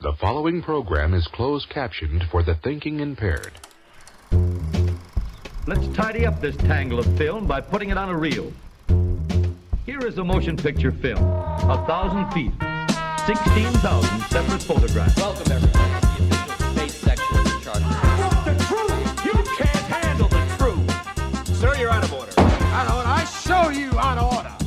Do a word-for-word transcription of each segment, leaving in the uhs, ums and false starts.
The following program is closed captioned for the thinking impaired. Let's tidy up this tangle of film by putting it on a reel. Here is a motion picture film, a thousand feet, sixteen thousand separate photographs. Welcome, everybody, to the official space section of the Charter. What's the truth? You can't handle the truth. Sir, you're out of order. Out of order. I show you out of order.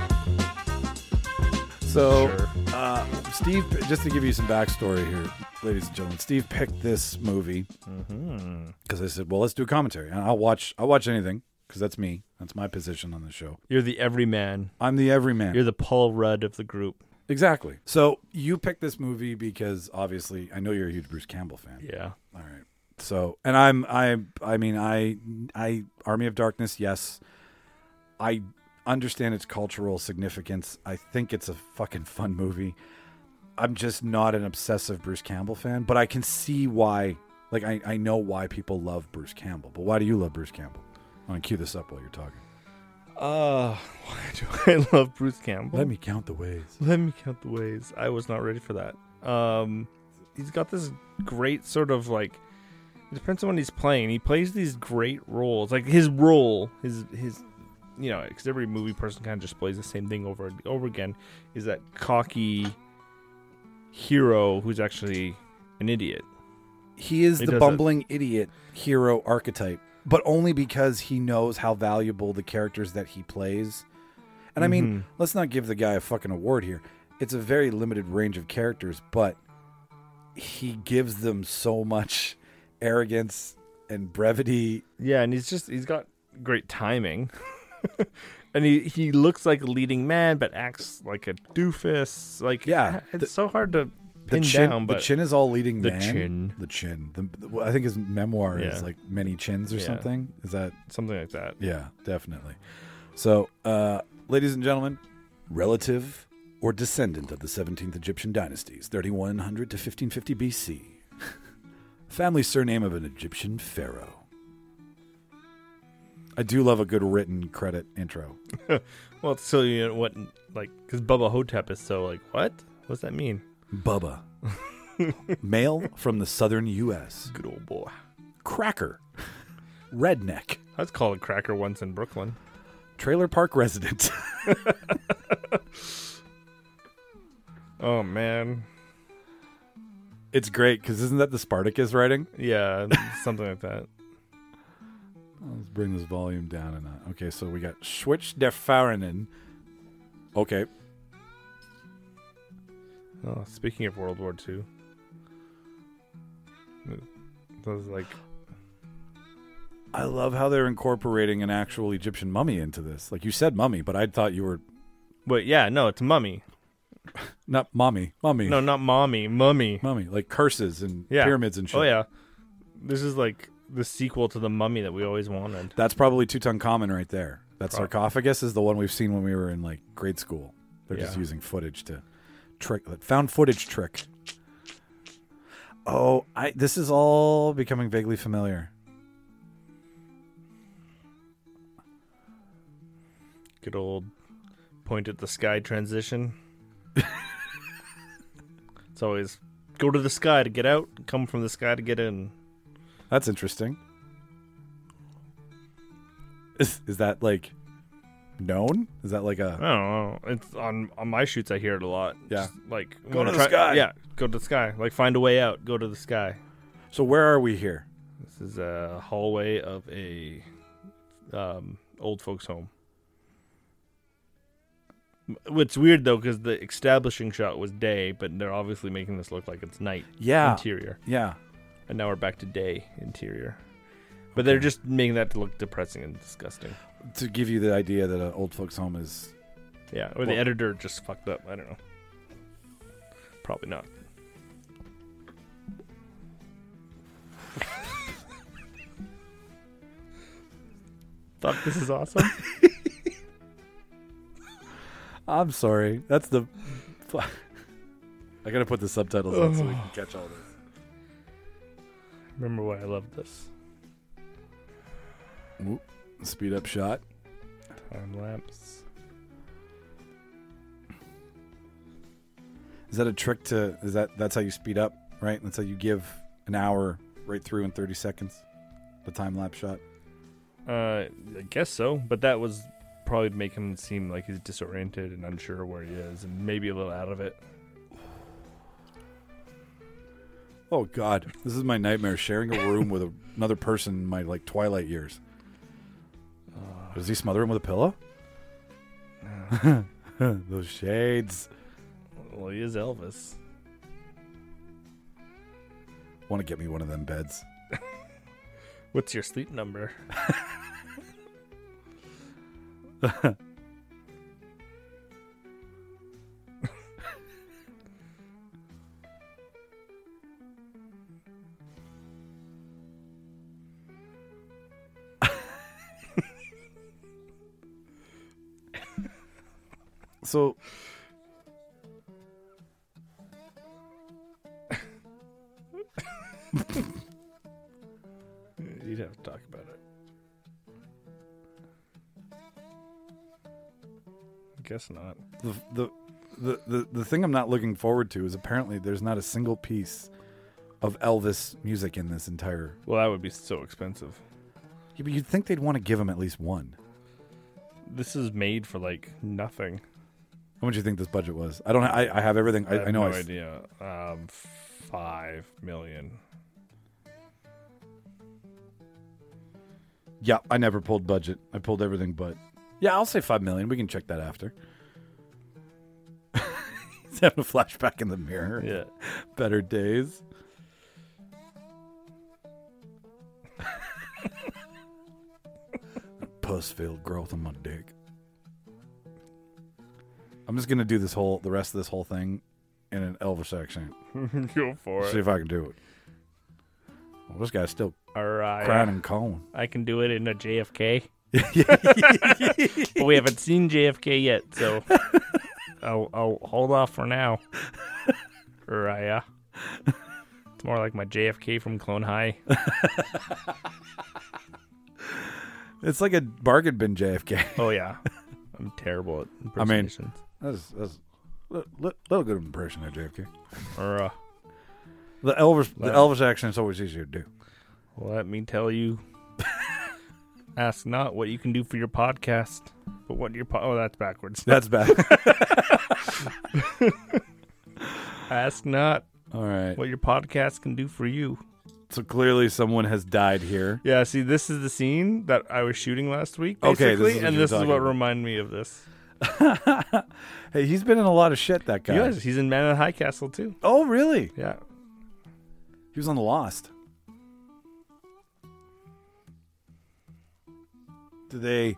So, Sure. uh, Steve, just to give you some backstory here, ladies and gentlemen, Steve picked this movie because mm-hmm. I said, "Well, let's do a commentary, and I'll watch. I'll watch anything because that's me. That's my position on the show. You're the everyman. I'm the everyman. You're the Paul Rudd of the group. Exactly. So you picked this movie because obviously I know you're a huge Bruce Campbell fan. Yeah. All right. So, and I'm, I, I mean, I, I, Army of Darkness. Yes, I understand its cultural significance. I think it's a fucking fun movie. I'm just not an obsessive Bruce Campbell fan, but I can see why. Like, I, I know why people love Bruce Campbell. But why do you love Bruce Campbell? I'm gonna cue this up while you're talking. Uh, why do I love Bruce Campbell? Let me count the ways. Let me count the ways. I was not ready for that. Um, he's got this great sort of like. It depends on what he's playing. He plays these great roles. Like his role, his his, you know, because every movie person kind of just plays the same thing over and over again. Is that cocky hero who's actually an idiot? He is He the does bumbling idiot hero archetype, but only because he knows how valuable the characters that he plays. And I mean, Mhm. let's not give the guy a fucking award here. It's a very limited range of characters, but he gives them so much arrogance and brevity. Yeah, and he's just he's got great timing. And he, he looks like a leading man, but acts like a doofus. Like, Yeah, it's the- so hard to The pin chin, down. But the chin is all leading the man. chin. The chin. The, the- I think his memoir Yeah. is like Many Chins or Yeah. something. Is that? something like that. Yeah, definitely. So, uh, ladies and gentlemen, relative or descendant of the seventeenth Egyptian dynasties, thirty-one hundred to fifteen fifty B C. Family surname of an Egyptian pharaoh. I do love a good written credit intro. Well, so you know what, like, because Bubba Hotep is so like, what? What's that mean? Bubba. Male from the southern U S Good old boy. Cracker. Redneck. I was called a cracker once in Brooklyn. Trailer park resident. Oh man, It's great because isn't that the Spartacus writing? yeah, something like that. Let's bring this volume down a notch. Okay, so we got Schwitz der Farinen. Okay. Oh, speaking of World War Two, it was like, I love how they're incorporating an actual Egyptian mummy into this. Like you said mummy, but I thought you were wait, yeah, no, it's mummy. not mommy. Mummy. No, not mommy, mummy. Mummy. Like curses and Yeah. pyramids and shit. Oh yeah, this is like the sequel to the Mummy that we always wanted. That's probably Tutankhamun right there. That Prob- sarcophagus is the one we've seen when we were in like grade school. They're just Yeah. using footage to trick that found footage trick. Oh, I this is all becoming vaguely familiar. Good old point at the sky transition. It's always go to the sky to get out, come from the sky to get in. That's interesting. Is is that like known? Is that like I a don't know. It's on on my shoots. I hear it a lot. Yeah. Just, like Go wanna to the sky. Yeah, go to the sky. Like find a way out. Go to the sky. So where are we here? This is a hallway of a um, old folks' home. What's weird though, because the establishing shot was day, but they're obviously making this look like it's night. Yeah. Interior. Yeah. And now we're back to day interior. But they're just making that to look depressing and disgusting. To give you the idea that an old folks home is Yeah, or the Well- editor just fucked up. I don't know. Probably not. Thought this is awesome. I'm sorry. That's the I gotta put the subtitles on so we can catch all this. Remember why I love this. Whoop. Speed up shot. Time lapse. Is that a trick to? Is that that's how you speed up, right? That's how you give an hour right through in thirty seconds, the time lapse shot. Uh, I guess so, but that was probably to make him seem like he's disoriented and unsure where he is, and maybe a little out of it. Oh God, this is my nightmare: sharing a room with a, another person in my like twilight years. Uh, Does he smother him with a pillow? Uh, Those shades. Well, he is Elvis. Want to get me one of them beds? What's your sleep number? So, you'd have to talk about it. I guess not. the, the the the the thing I'm not looking forward to is apparently there's not a single piece of Elvis music in this entire. Well, that would be so expensive. Yeah, but you'd think they'd want to give him at least one. This is made for like nothing. How much do you think this budget was? I don't. I, I have everything. I, I, have I know. no I, idea. Um, five million. Yeah, I never pulled budget. I pulled everything, but yeah, I'll say five million. We can check that after. He's having a flashback in the mirror. Yeah. Better days. Puss-filled growth on my dick. I'm just gonna do this whole, the rest of this whole thing, in an Elvis accent. Go for See it. if I can do it. Well, this guy's still All right. crying and calling. I can do it in a J F K. But we haven't seen J F K yet, so I'll, I'll hold off for now. Raya. It's more like my J F K from Clone High. It's like a bargain bin J F K. Oh, yeah. I'm terrible at I mean, impersonations. that's that's a little, little good impression of J F K. Or, uh, The Elvis, the Wow. Elvis accent's always easier to do. let me tell you. Ask not what you can do for your podcast, but what your po- oh that's backwards. That's bad. Ask not All right. what your podcast can do for you. So clearly someone has died here. Yeah, see, this is the scene that I was shooting last week, Okay, basically, this is what and you were this is talking what about. reminded me of this. Hey, he's been in a lot of shit, that guy. He was. He's in Man in the High Castle too. Oh, really? Yeah. He was on The Lost. Do they...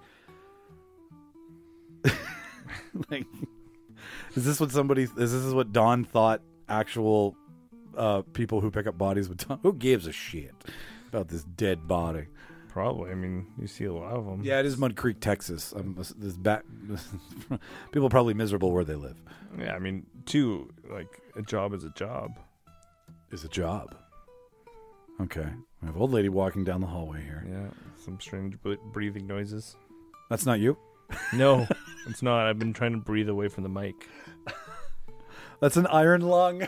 like, is this what somebody... Is this is what Don thought actual uh, people who pick up bodies would tell? Who gives a shit about this dead body? Probably. I mean, you see a lot of them. Yeah, it is Mud Creek, Texas. Um, this, this bat, people are probably miserable where they live. Yeah, I mean, too, like, a job is a job. Is a job. Okay. We have an old lady walking down the hallway here. Yeah, some strange bre- breathing noises. That's not you? No, it's not. I've been trying to breathe away from the mic. That's an iron lung.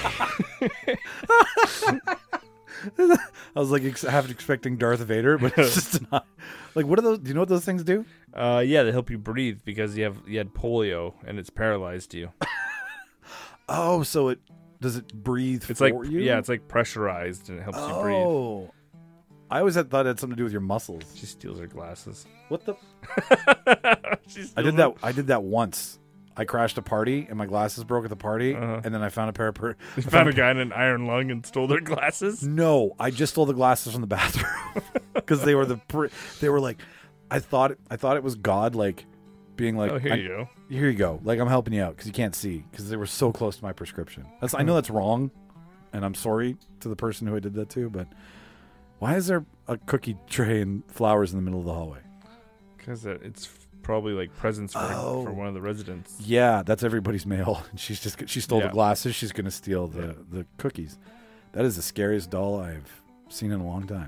I was like ex- half expecting Darth Vader, but it's just not. Like, what are those? Do you know what those things do? Uh, yeah, they help you breathe because you have you had polio and it's paralyzed you. Oh, so it does it breathe It's for like you? yeah, it's like pressurized and it helps you breathe. Oh, I always had thought it had something to do with your muscles. She steals her glasses. What the? She I steals did them. that. I did that once. I crashed a party and my glasses broke at the party, Uh-huh. and then I found a pair of. Per- You found a guy in an iron lung and stole their glasses. No, I just stole the glasses from the bathroom because they were the. Pr- they were like, I thought. I thought it was God, like being like, Oh, here I- you go. Here you go. Like, I'm helping you out because you can't see because they were so close to my prescription. That's I know that's wrong, and I'm sorry to the person who I did that to. But why is there a cookie tray and flowers in the middle of the hallway? Because it's probably like presents for, Oh. for one of the residents. Yeah, that's everybody's mail. And she's just she stole Yeah. the glasses. She's gonna steal the Yeah. the cookies. That is the scariest doll I've seen in a long time.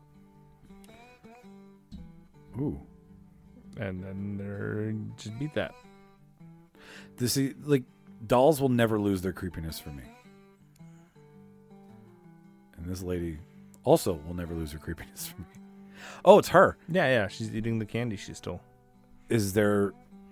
Ooh, And then they're just beat that. this is like dolls will never lose their creepiness for me. And this lady also will never lose her creepiness for me. Oh, it's her. Yeah, yeah. She's eating the candy she stole. Is there,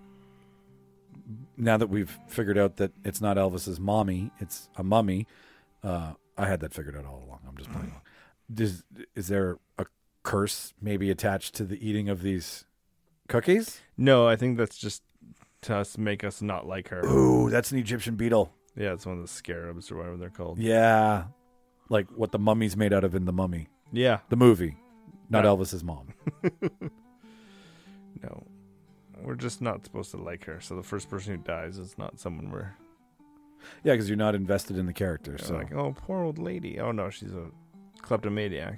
now that we've figured out that it's not Elvis's mommy, it's a mummy. Uh, I had that figured out all along. I'm just playing along. Does, is there a curse maybe attached to the eating of these cookies? No, I think that's just to us make us not like her. Ooh, that's an Egyptian beetle. Yeah, it's one of the scarabs or whatever they're called. Yeah. Like what the mummy's made out of in The Mummy. Yeah. The movie. Not Yeah. Elvis's mom. No. We're just not supposed to like her. So the first person who dies is not someone we're Yeah, because you're not invested in the character. you know, So like, oh, poor old lady. Oh, no, she's a kleptomaniac.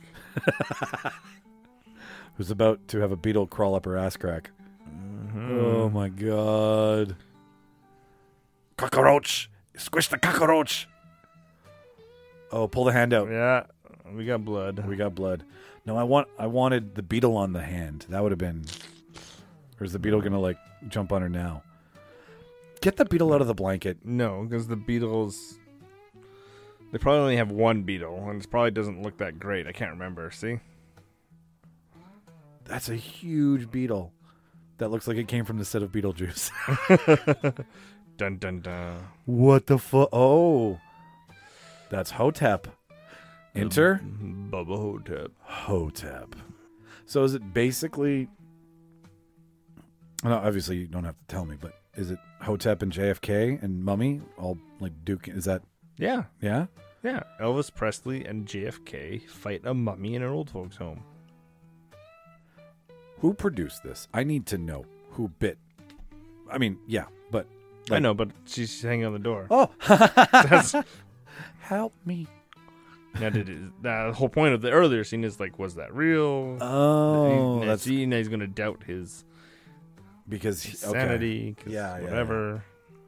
who's about to have a beetle crawl up her ass crack. Mm-hmm. Oh my god. Cockroach! Squish the cockroach! Oh, pull the hand out. Yeah, we got blood. We got blood. No, I want I wanted the beetle on the hand. That would have been. Or is the beetle gonna like jump on her now? Get the beetle out of the blanket. No, because the beetles. They probably only have one beetle, and it probably doesn't look that great. I can't remember. See? That's a huge beetle. That looks like it came from the set of Beetlejuice. Dun dun dun. What the fuck? Oh. That's Hotep. Enter Bubba Hotep. Hotep. So is it basically... No, obviously you don't have to tell me, but is it Hotep and J F K and Mummy all like Duke? Is that... Yeah, Yeah? yeah. Elvis Presley and J F K fight a mummy in an old folks' home. Who produced this? I need to know who bit. I mean, yeah, but... I like- know, but she's hanging on the door. Oh! That's, Help me. now, did it, the whole point of the earlier scene is like, was that real? Oh, He- that's see, now he's going to doubt his because... he- okay. sanity. 'Cause Yeah, yeah, whatever.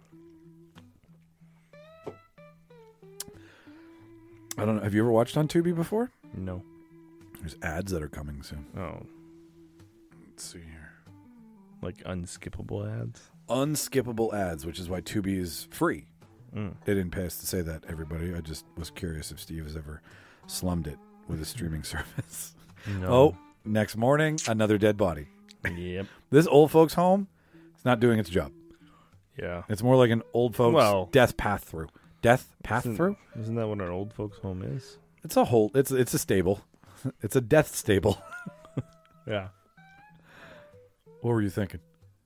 I don't know. Have you ever watched on Tubi before? No. There's ads that are coming soon. Oh, Let's see here. like unskippable ads. Unskippable ads, which is why Tubi is free. Mm. They didn't pay us to say that, everybody. I just was curious if Steve has ever slummed it with a streaming service. No. Oh, next morning, another dead body. Yep. This old folks' home is not doing its job. Yeah. It's more like an old folks Well- death path through. Death path Isn't, through? Isn't that what an old folks' home is? It's a whole. It's it's a stable. It's a death stable. Yeah. What were you thinking?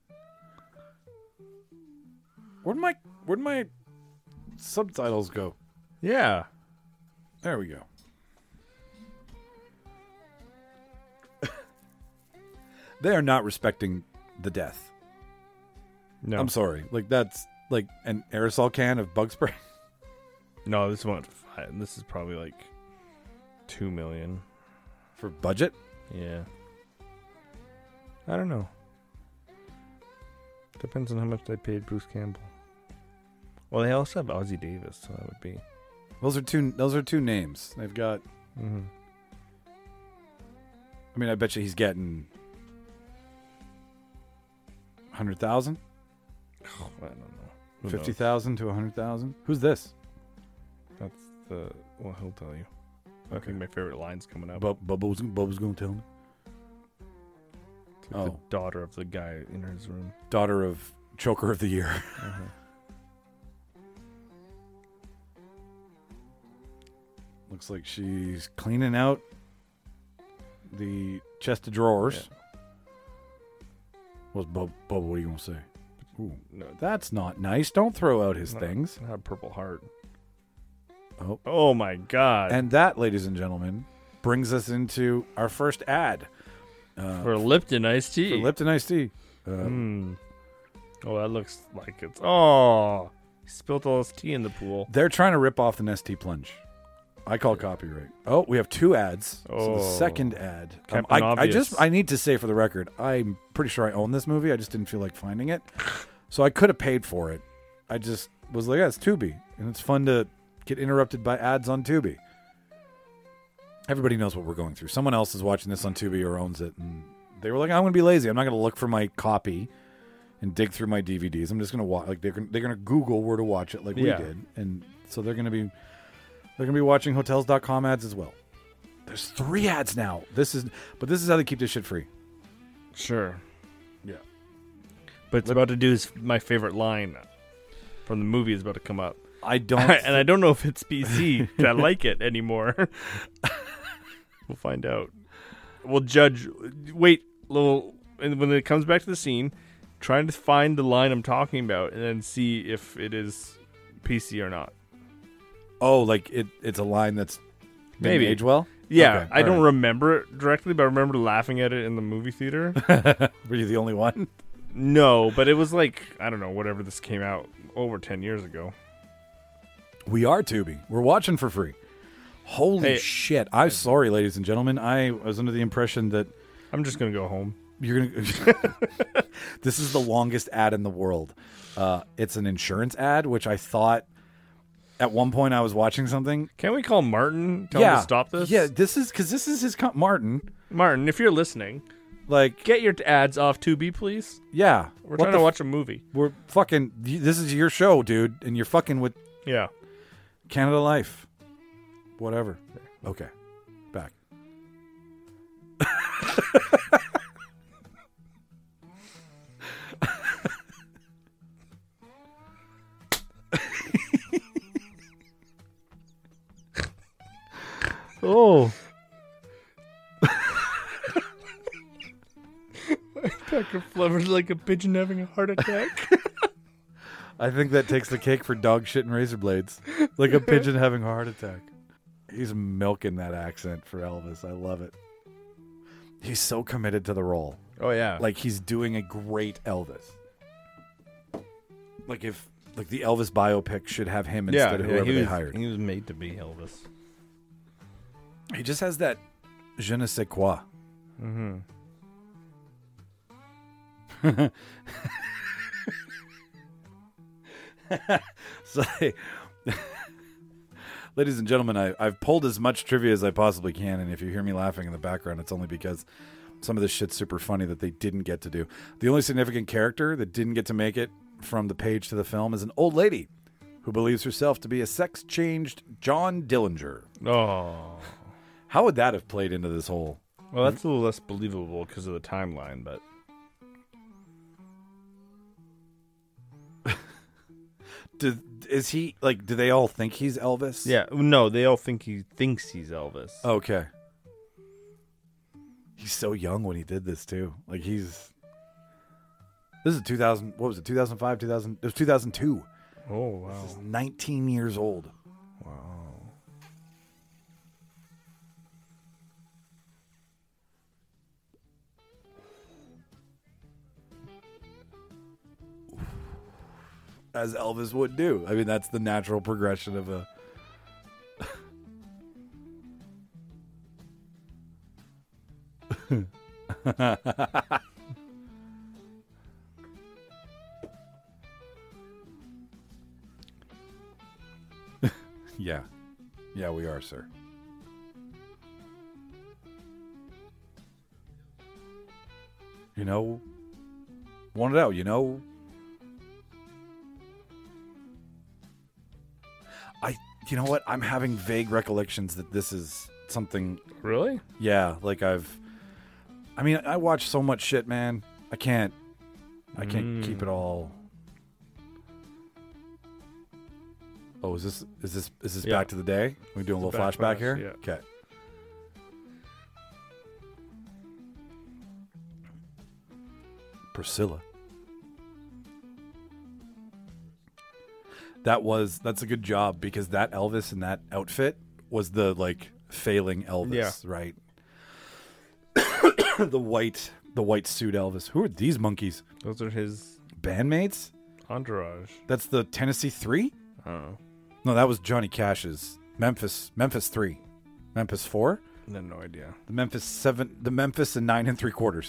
Where'd my where'd my subtitles go? Yeah. There we go. They are not respecting the death. No. I'm sorry. Like that's like an aerosol can of bug spray. No, this one. This is probably like two million. For budget? Yeah. I don't know. Depends on how much they paid Bruce Campbell. Well, they also have Ozzie Davis, so that would be. Those are two those are two names. They've got Mm-hmm. I mean, I bet you he's getting one hundred thousand? Oh, I don't know. Who fifty knows? thousand to one hundred thousand? Who's this? That's the. Well, he'll tell you. I Okay. think my favorite line's coming up. Bub- Bubba's, Bubba's going to tell me. It's like oh. the daughter of the guy in his room. Daughter of Choker of the Year. Uh-huh. Looks like she's cleaning out the chest of drawers. What's Bub? Bubba, what are you going to say? Ooh, No, that's not nice. Don't throw out his no, things. I have a purple heart. Oh. Oh my god! And that, ladies and gentlemen, brings us into our first ad. Uh, for Lipton iced tea. for Lipton Iced Tea. Uh, Mm. Oh, that looks like it's. Oh, he spilled all his tea in the pool. They're trying to rip off the Nestea Plunge. I call copyright. Oh, we have two ads. So the Oh. second ad. Um, Captain I, I Obvious. just I need to say for the record, I'm pretty sure I own this movie. I just didn't feel like finding it, so I could have paid for it. I just was like, yeah, it's Tubi, and it's fun to get interrupted by ads on Tubi. Everybody knows what we're going through. Someone else is watching this on Tubi or owns it, and they were like, I'm going to be lazy. I'm not going to look for my copy and dig through my D V Ds. I'm just gonna watch. Like they're gonna, they're gonna Google where to watch it, like Yeah. we did, and so they're gonna be they're gonna be watching hotels dot com ads as well. There's three ads now. This is, but this is how they keep this shit free. Sure. Yeah. But it's about to do his, my favorite line from the movie is about to come up. I don't, and I don't know if it's P C to like it anymore. We'll find out. We'll judge. Wait, little, and when it comes back to the scene, trying to find the line I'm talking about, and then see if it is P C or not. Oh, like it, it's a line that's Maybe. age well. Yeah, Okay, I all don't right. remember it directly, but I remember laughing at it in the movie theater. Were you the only one? No, but it was like, I don't know, whatever this came out over ten years ago. We are Tubi. We're watching for free. Holy Hey. shit! I'm sorry, ladies and gentlemen. I was under the impression that I'm just going to go home. you're gonna. This is the longest ad in the world. Uh, it's an insurance ad, which I thought at one point I was watching something. Can we call Martin? Tell yeah, him to stop this? Yeah, this is because this is his co- Martin. Martin, if you're listening, Like, get your ads off Tubi, please. yeah, We're what trying the to f- watch a movie. We're fucking. This is your show, dude, and you're fucking with Yeah. Canada Life. Whatever. Okay. Back. Oh. Pecker fluttered like a pigeon having a heart attack. I think that takes the cake for dog shit and razor blades. Like a pigeon having a heart attack. He's milking that accent for Elvis. I love it. He's so committed to the role. Oh, yeah. Like he's doing a great Elvis. Like if like the Elvis biopic should have him yeah, instead of yeah, whoever he they was, hired. He was made to be Elvis. He just has that je ne sais quoi. Mm-hmm. So, ladies and gentlemen, I, I've pulled as much trivia as I possibly can, and if you hear me laughing in the background, it's only because some of this shit's super funny that they didn't get to do. The only significant character that didn't get to make it from the page to the film is an old lady who believes herself to be a sex-changed John Dillinger. Oh. How would that have played into this whole... Well, that's a little less believable because of the timeline, but... Do, is he, like, do they all think he's Elvis? Yeah, no, they all think he thinks he's Elvis. Okay. He's so young when he did this too. Like he's. This is two thousand. What was it? Two thousand five. Two thousand. It was two thousand two. Oh, wow. This is nineteen years old. Wow. As Elvis would do. I mean, that's the natural progression of a. Yeah. Yeah, we are, sir. You know, want it out, you know. I, you know what? I'm having vague recollections that this is something. Really? Yeah, like I've. I mean, I watch so much shit, man. I can't. I can't Mm. keep it all. Oh, is this is this is this Yeah. back to the day? We doing a It's a little back flashback flash, here? yeah. Okay. Priscilla. That was that's a good job because that Elvis in that outfit was the like failing Elvis, Yeah. right? the white the white suit Elvis. Who are these monkeys? Those are his Bandmates? entourage. That's the Tennessee Three? I don't know. No, that was Johnny Cash's Memphis Memphis Three. Memphis Four? I have no idea. The Memphis Seven the Memphis and nine and three quarters.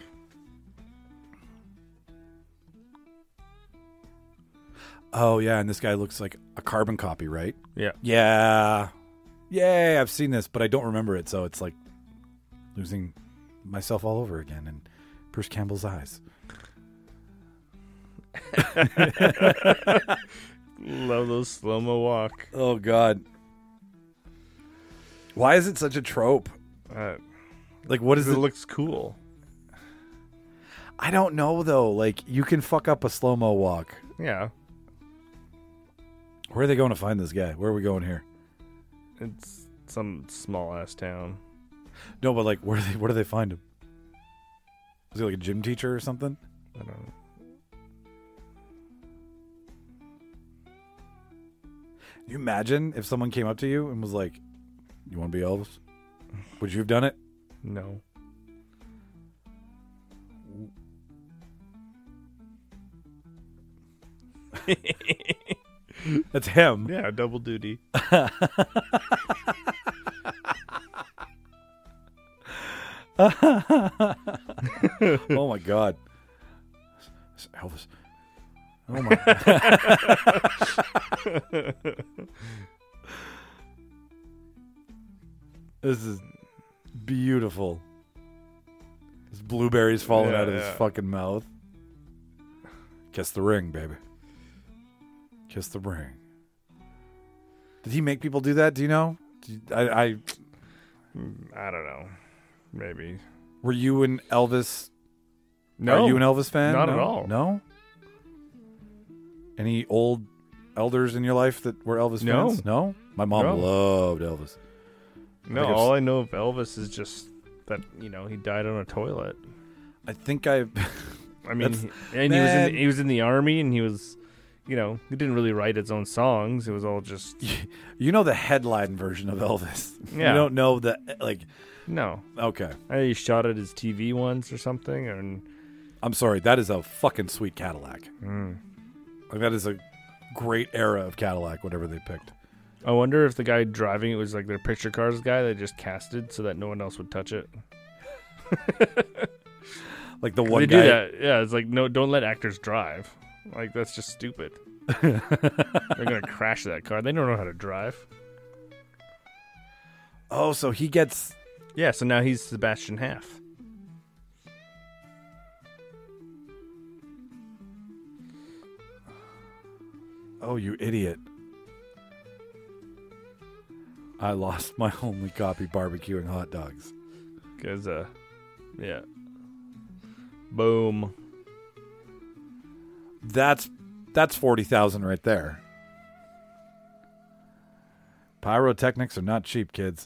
Oh yeah, and this guy looks like a carbon copy, right? Yeah. Yeah. Yay, I've seen this, but I don't remember it, so it's like losing myself all over again in Bruce Campbell's eyes. Love those slow-mo walk. Oh, God. Why is it such a trope? Uh, Like, what is it it? looks cool. I don't know, though. Like, you can fuck up a slow-mo walk. Yeah. Where are they going to find this guy? Where are we going here? It's some small-ass town. No, but, like, where do they, where do they find him? Is he like a gym teacher or something? I don't know. Can you imagine if someone came up to you and was like, you want to be Elvis? Would you have done it? No. That's him. Yeah, double duty. Oh, my God. Elvis. Oh, my. This is beautiful. His blueberries falling Yeah, out of his yeah. fucking mouth. Kiss the ring, baby. Kiss the ring. Did he make people do that? Do you know? Do you- I, I I don't know. Maybe. were you an Elvis? No. Are you an Elvis fan? not No? at all. No. Any old elders in your life that were Elvis No. fans? No. My mom No. loved Elvis. No, think I've all s- I know of Elvis is just that, you know, he died on a toilet. I think I. I mean, That's- he- and he was in man. the, he was in the army, and he was, you know, he didn't really write his own songs. It was all just You know the headline version of Elvis. Yeah. You don't know the like. no. Okay. I think he shot at his T V once or something, and I'm sorry. That is a fucking sweet Cadillac. mm. Like that is a great era of Cadillac. Whatever they picked. I wonder if the guy driving it was like their picture cars guy they just casted so that no one else would touch it. Like the one they guy. do that. Yeah, it's like no, don't let actors drive. Like that's just stupid. They're gonna crash that car. They don't know how to drive. Oh, so he gets. Yeah, so now he's Sebastian Half. Oh, you idiot! I lost my only copy barbecuing hot dogs. Cause uh, yeah. Boom. That's that's forty thousand right there. Pyrotechnics are not cheap, kids.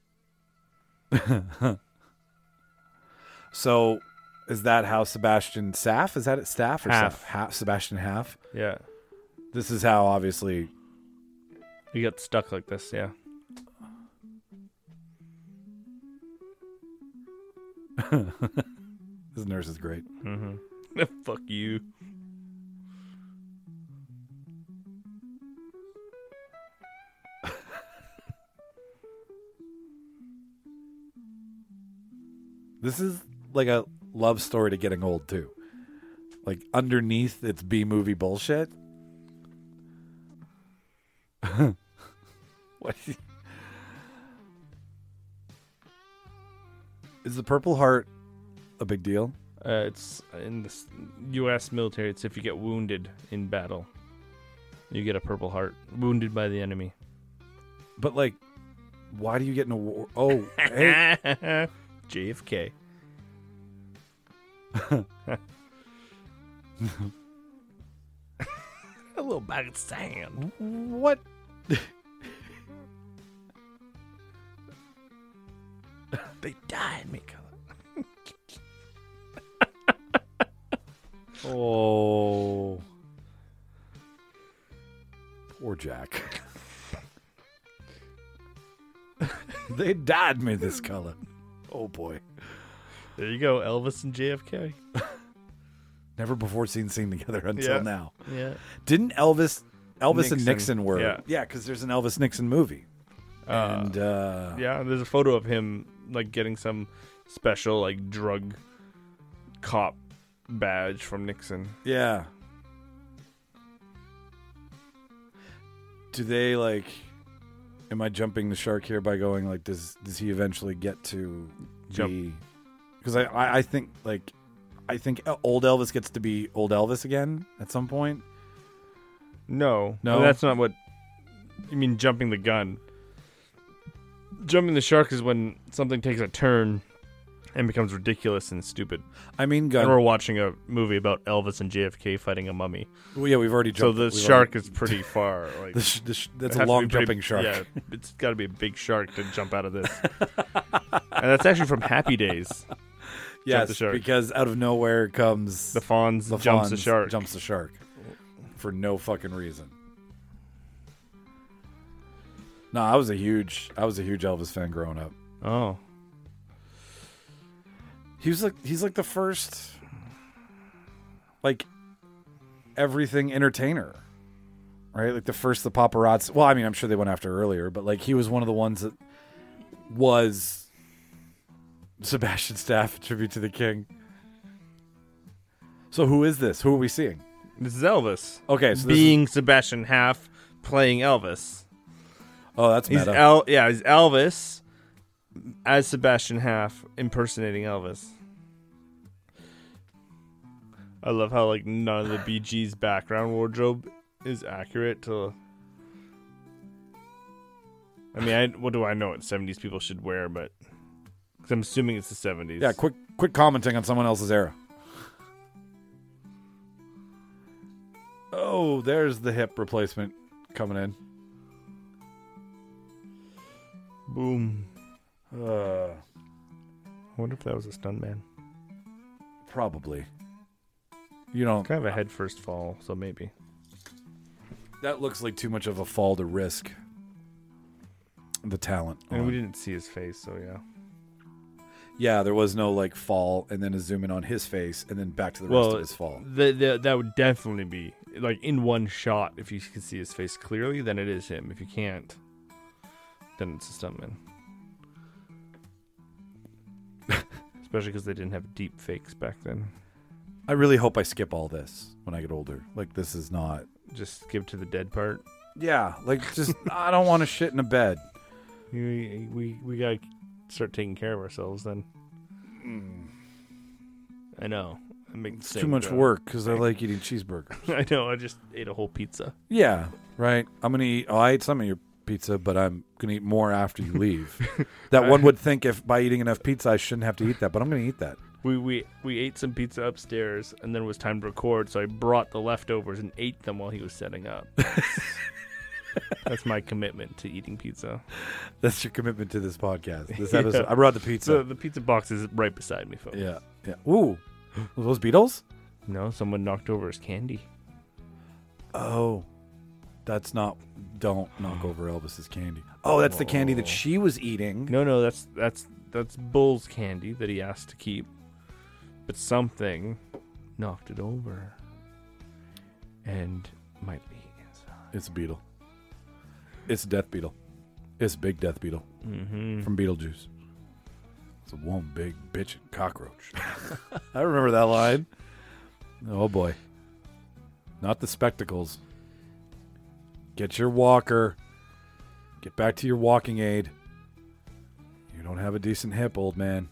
So, is that how Sebastian Saff? Is that it? Staff or Half. Saff? Half Sebastian Half. Yeah. This is how obviously. He got stuck like this. Yeah. This nurse is great. Mm-hmm. Fuck you. This is like a love story to getting old too. Like underneath its B movie bullshit. What? Is the Purple Heart a big deal? Uh, it's in the s- U S military. It's if you get wounded in battle, you get a Purple Heart. Wounded by the enemy. But like, why do you get in a war? Oh, hey, J F K. A little bag of sand. what? They died, Miko. Oh, poor Jack. They dyed me this color. Oh boy. There you go, Elvis and J F K. Never before seen seen together until Yeah. now. Yeah. Didn't Elvis, Elvis and Nixon, Nixon were? yeah. Yeah, because there's an Elvis Nixon movie. Uh, and uh, Yeah, there's a photo of him like getting some special like drug cop badge from Nixon. yeah. Do they like? Am I jumping the shark here by going like? Does does he eventually get to Jump. be? Because I, I I think like I think old Elvis gets to be old Elvis again at some point. No, No? that's not what. You mean jumping the gun? Jumping the shark is when something takes a turn and becomes ridiculous and stupid. I mean, And gun. we're watching a movie about Elvis and J F K fighting a mummy. Well, yeah, we've already So jumped. the we've shark already- is pretty far. Like the sh- the sh- that's it a has to long be pretty- jumping shark. Yeah, it's got to be a big shark to jump out of this. And that's actually from Happy Days. Yes, the shark. because out of nowhere comes The Fonz the jumps the Fonz shark. Jumps the shark for no fucking reason. No, I was a huge, I was a huge Elvis fan growing up. Oh, He was like, he's like the first, like, everything entertainer, right? Like the first, the paparazzi. Well, I mean, I'm sure they went after earlier, but like he was one of the ones that was Sebastian Staff, tribute to the king. So who is this? Who are we seeing? this is Elvis. Okay, so this Being Sebastian Haff playing Elvis. Oh, that's He's meta. El- yeah, he's Elvis as Sebastian Haff impersonating Elvis. I love how like none of the Bee Gees background wardrobe is accurate to. I mean, I, what do I know what seventies people should wear, but because I'm assuming it's the seventies. Yeah, quick, quick commenting on someone else's era. Oh, there's the hip replacement coming in. Boom. Uh, I wonder if that was a stuntman. probably. You know, Kind of a head first fall, so maybe. that looks like too much of a fall to risk the talent. And on. we didn't see his face, so yeah. Yeah, there was no like fall and then a zoom in on his face and then back to the rest Well, of his fall. The, the, that would definitely be like in one shot. If you can see his face clearly, then it is him. If you can't, then it's a stuntman. Especially because they didn't have deep fakes back then. I really hope I skip all this when I get older. Like this is not. Just skip to the dead part. Yeah, like just I don't want to shit in a bed. We we we gotta start taking care of ourselves then. I know. It makes It's sense, too much though. work because I like eating cheeseburgers. I know. I just ate a whole pizza. Yeah, right. I'm gonna eat. Oh, I ate some of your pizza, but I'm gonna eat more after you leave. That one would think if by eating enough pizza I shouldn't have to eat that, but I'm gonna eat that. We, we we ate some pizza upstairs, and then it was time to record, so I brought the leftovers and ate them while he was setting up. That's my commitment to eating pizza. That's your commitment to this podcast. This Yeah. episode. I brought the So pizza. the pizza box is right beside me, folks. Yeah, yeah. Ooh, were those Beatles? No, someone knocked over his candy. Oh, that's not. Don't knock over Elvis's candy. Oh, that's the candy that Oh. she was eating. No, no, that's that's that's Bull's candy that he asked to keep, but something knocked it over, and might be inside. It's a beetle. It's a death beetle. It's a big death beetle Mm-hmm. from Beetlejuice. It's a one big bitchin' cockroach. I remember that line. Oh boy. Not the spectacles. Get your walker. Get back to your walking aid. You don't have a decent hip, old man.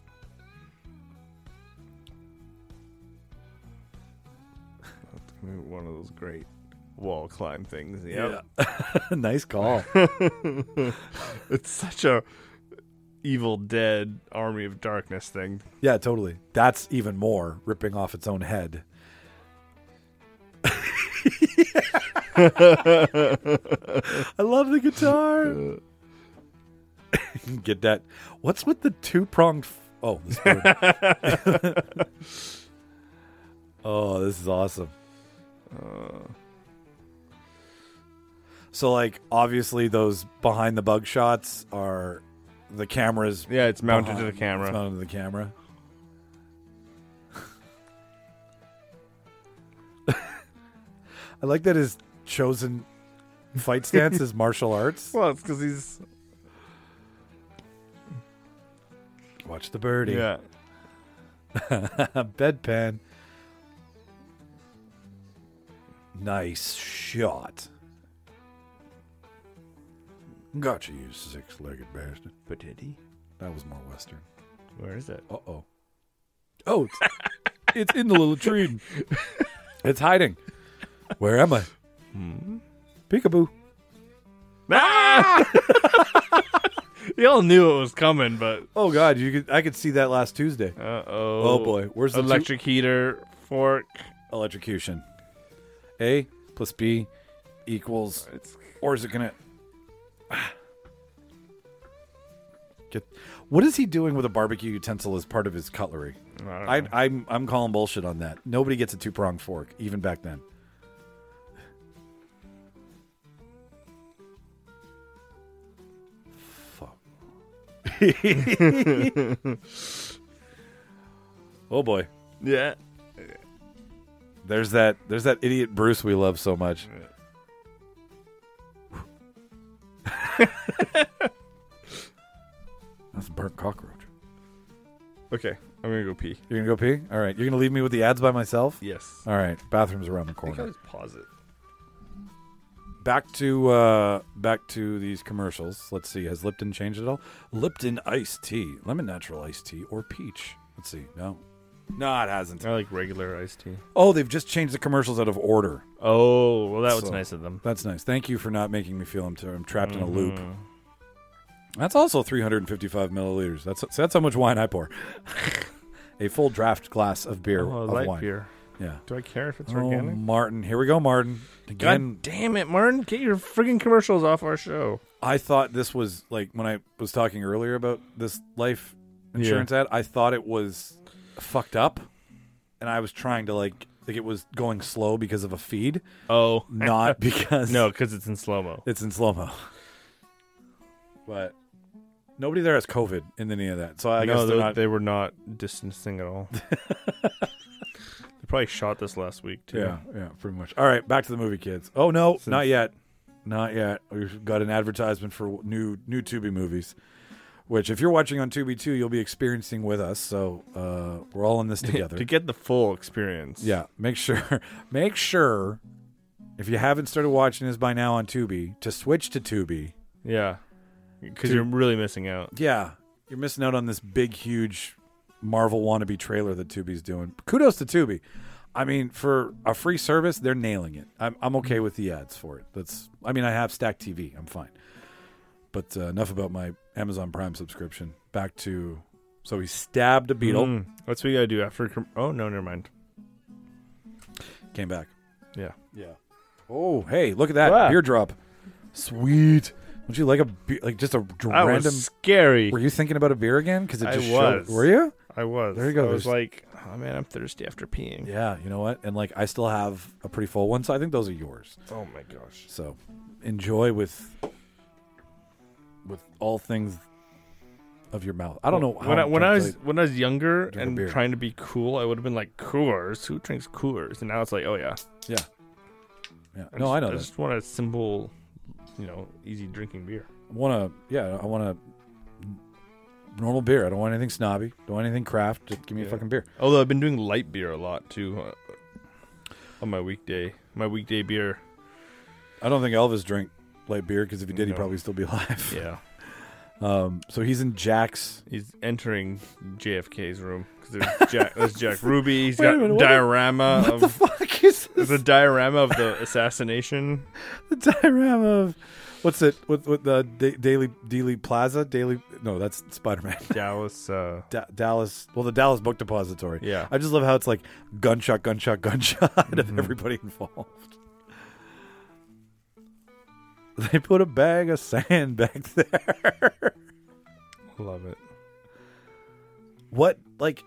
One of those great wall climb things. Yep. Yeah. Nice call. It's such a Evil Dead Army of Darkness thing. Yeah, totally. That's even more ripping off its own head. I love the guitar. Get that. What's with the two pronged? F- oh, the spoon. Oh, this is awesome. Uh, So, like, obviously, those behind the bug shots are the cameras. yeah, it's mounted to the behind- camera. It's mounted to the camera. I like that his chosen fight stance is martial arts. Well, it's because he's Watch the birdie. yeah. Bedpan. Nice shot. Gotcha, you six-legged bastard. But did he? That was more Western. Where is it? Uh-oh. Oh, it's, It's in the little tree. It's hiding. Where am I? Hmm? Peekaboo. Ah! You all knew it was coming, but Oh God, you could. I could see that last Tuesday. uh oh. Oh boy, where's the two- electric heater fork? Electrocution. A plus B equals, It's or is it gonna get? What is he doing with a barbecue utensil as part of his cutlery? I don't I, know. I'm I'm calling bullshit on that. Nobody gets a two pronged fork, even back then. Fuck. Oh boy, yeah. there's that there's that idiot Bruce we love so much. That's a burnt cockroach. Okay, I'm gonna go pee. You're gonna go pee? All right. You're gonna leave me with the ads by myself? Yes. All right. Bathroom's around the I think corner. I'll just pause it. Back to uh, back to these commercials. Let's see. Has Lipton changed at all? Lipton iced tea, lemon natural iced tea, or peach? Let's see. No, no, it hasn't. I like regular iced tea. Oh, they've just changed the commercials out of order. Oh, well, that was So, nice of them. That's nice. Thank you for not making me feel I'm, t- I'm trapped in a loop. Mhm. That's also three hundred fifty-five milliliters. That's that's how much wine I pour. A full draft glass of beer Oh, of light wine. beer. Yeah. Do I care if it's Oh, organic? Martin. Here we go, Martin. Again, God damn it, Martin! Get your friggin' commercials off our show. I thought this was like when I was talking earlier about this life insurance ad. I thought it was fucked up, and I was trying to like like it was going slow because of a feed, Oh, not because no, because it's in slow mo. it's in slow mo. But nobody there has COVID in any of that, so I no, guess they're they, not. they were not distancing at all. They probably shot this last week too. Yeah, yeah, pretty much. All right, back to the movie, kids. Oh no, Since- not yet, not yet. We've got an advertisement for new new Tubi movies, which if you're watching on Tubi too, you'll be experiencing with us. So uh, we're all in this together. to get the full experience. Yeah, make sure, make sure, if you haven't started watching this by now on Tubi, to switch to Tubi. yeah, because To- you're really missing out. Yeah, you're missing out on this big, huge Marvel wannabe trailer that Tubi's doing. Kudos to Tubi. I mean, for a free service, they're nailing it. I'm I'm okay with the ads for it. That's. I mean, I have Stack T V. I'm fine. But uh, enough about my Amazon Prime subscription. Back to. So he stabbed a beetle. Mm, that's what you gotta do after. Com- oh no, never mind. Came back. Yeah. Yeah. Oh, hey, look at that Wow. beer drop. Sweet. Don't you like a be- like just a d- That random? was scary. Were you thinking about a beer again? Because it I just was. showed. Were you? I was. There you go. I was There's- like, oh man, I'm thirsty after peeing. Yeah. You know what? And like, I still have a pretty full one, so I think those are yours. Oh my gosh. So enjoy with with all things of your mouth. I don't know how when I, when I to was play- when I was younger drink a and beer. trying to be cool, I would have been like Coors. Who drinks Coors? And now it's like, oh yeah. yeah. Yeah. I No, just, I know I that. just want a simple, you know, easy drinking beer. Want to? Yeah. I want a normal beer. I don't want anything snobby. Don't want anything craft. Just give me a Yeah. fucking beer. Although I've been doing light beer a lot too uh, on my weekday. My weekday beer. I don't think Elvis drank light beer because if he did, he'd No. probably still be alive. Yeah. Um. So he's in Jack's. He's entering J F K's room because there's Jack. There's Jack Ruby. He's Wait a got minute, a what diorama What of the fuck is there's this? a diorama of the assassination. The diorama of what's it? What? What the da- Daily Dealey Plaza? Daily? No, that's Spider-Man. Dallas. Uh, Da- Dallas. Well, the Dallas Book Depository. yeah. I just love how it's like gunshot, gunshot, gunshot of Mhm. everybody involved. They put a bag of sand back there. Love it. What, like,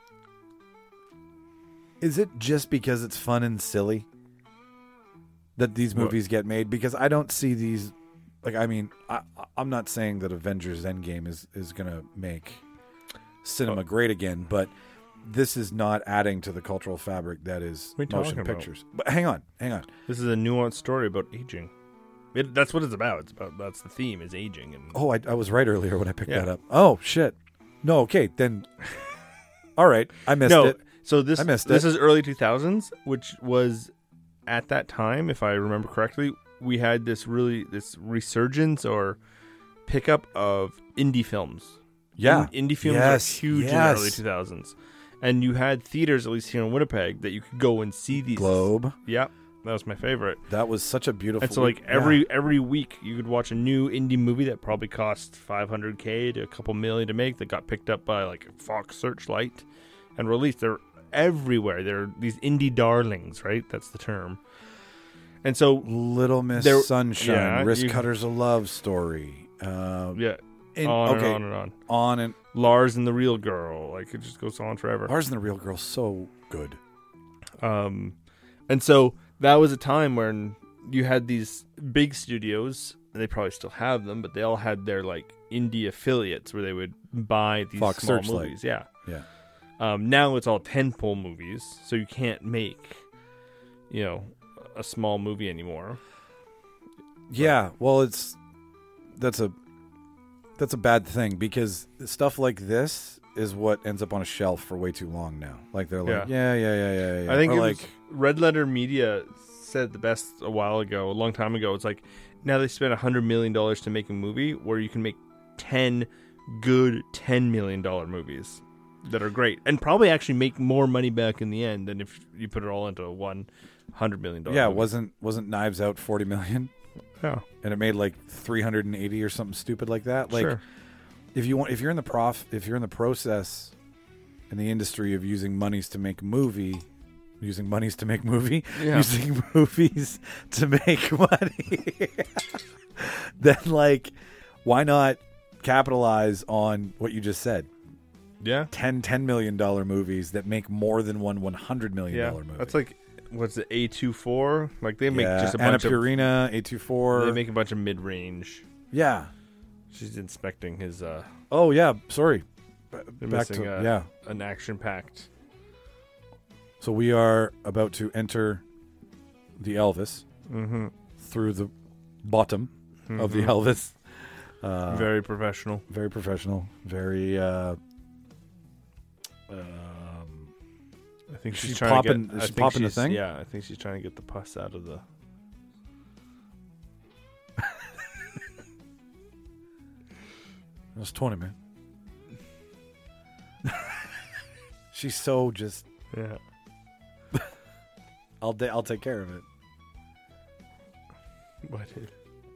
is it just because it's fun and silly that these What? movies get made? Because I don't see these, like, I mean, I, I'm not saying that Avengers Endgame is, is going to make cinema Oh. great again, but this is not adding to the cultural fabric that is What are you motion talking about? pictures. But hang on, hang on. This is a nuanced story about aging. It, that's what it's about. It's about that's the theme is aging and Oh, I, I was right earlier when I picked Yeah. that up. Oh, shit. No, okay, then. All right, I missed no. it. So this I missed this it. is early two thousands, which was at that time, if I remember correctly, we had this really this resurgence or pickup of indie films. Yeah. In- indie films Yes, are huge in yes. the early two thousands. And you had theaters, at least here in Winnipeg, that you could go and see these. Globe. Yep, that was my favorite. That was such a beautiful. And so, like, yeah. every every week, you could watch a new indie movie that probably cost five hundred K to a couple million to make, that got picked up by, like, Fox Searchlight and released. They're everywhere. They're these indie darlings, right? That's the term. And so, Little Miss there- Sunshine, yeah, Wrist you- Cutters a Love Story. Uh, yeah, and- on okay, and on and on. on and Lars and the Real Girl. Like, it just goes on forever. Lars and the Real Girl, so good. Um, and so that was a time when you had these big studios, and they probably still have them, but they all had their like indie affiliates where they would buy these Fox small Searchlight. movies. Yeah. Yeah. Um, now it's all tentpole movies, so you can't make, you know, a small movie anymore. Yeah, well, it's that's a that's a bad thing because stuff like this is what ends up on a shelf for way too long now. Like they're like, yeah, yeah, yeah, yeah. yeah. I think or it like was Red Letter Media said the best a while ago, a long time ago. It's like now they spend a hundred million dollars to make a movie where you can make ten good ten million dollar movies that are great and probably actually make more money back in the end than if you put it all into a one hundred million dollar. yeah, movie. wasn't wasn't Knives Out forty million? Yeah. And it made like three hundred and eighty or something stupid like that. Like Sure. if you want, if you're in the prof, if you're in the process in the industry of using monies to make a movie, using monies to make movie, Yeah. using movies to make money, then like, why not capitalize on what you just said? Yeah. ten, ten million dollar movies that make more than one one hundred million Yeah. dollar movie. That's like, what's it, A twenty-four? Like they make yeah, just a Anna bunch of, Purina, A twenty-four. they make a bunch of mid-range. Yeah. She's inspecting his, uh, Oh yeah. Sorry. B- they're Back missing to uh, yeah. an action-packed. So we are about to enter the Elvis Mm-hmm. through the bottom of the Elvis. Uh, Very professional. very professional. Very. Uh, um, I think she's, she's trying popping- to get. is I she think popping the she's- thing? Yeah, I think she's trying to get the pus out of the. That's twenty, man. She's so just. Yeah. I'll da- I'll take care of it. What? It,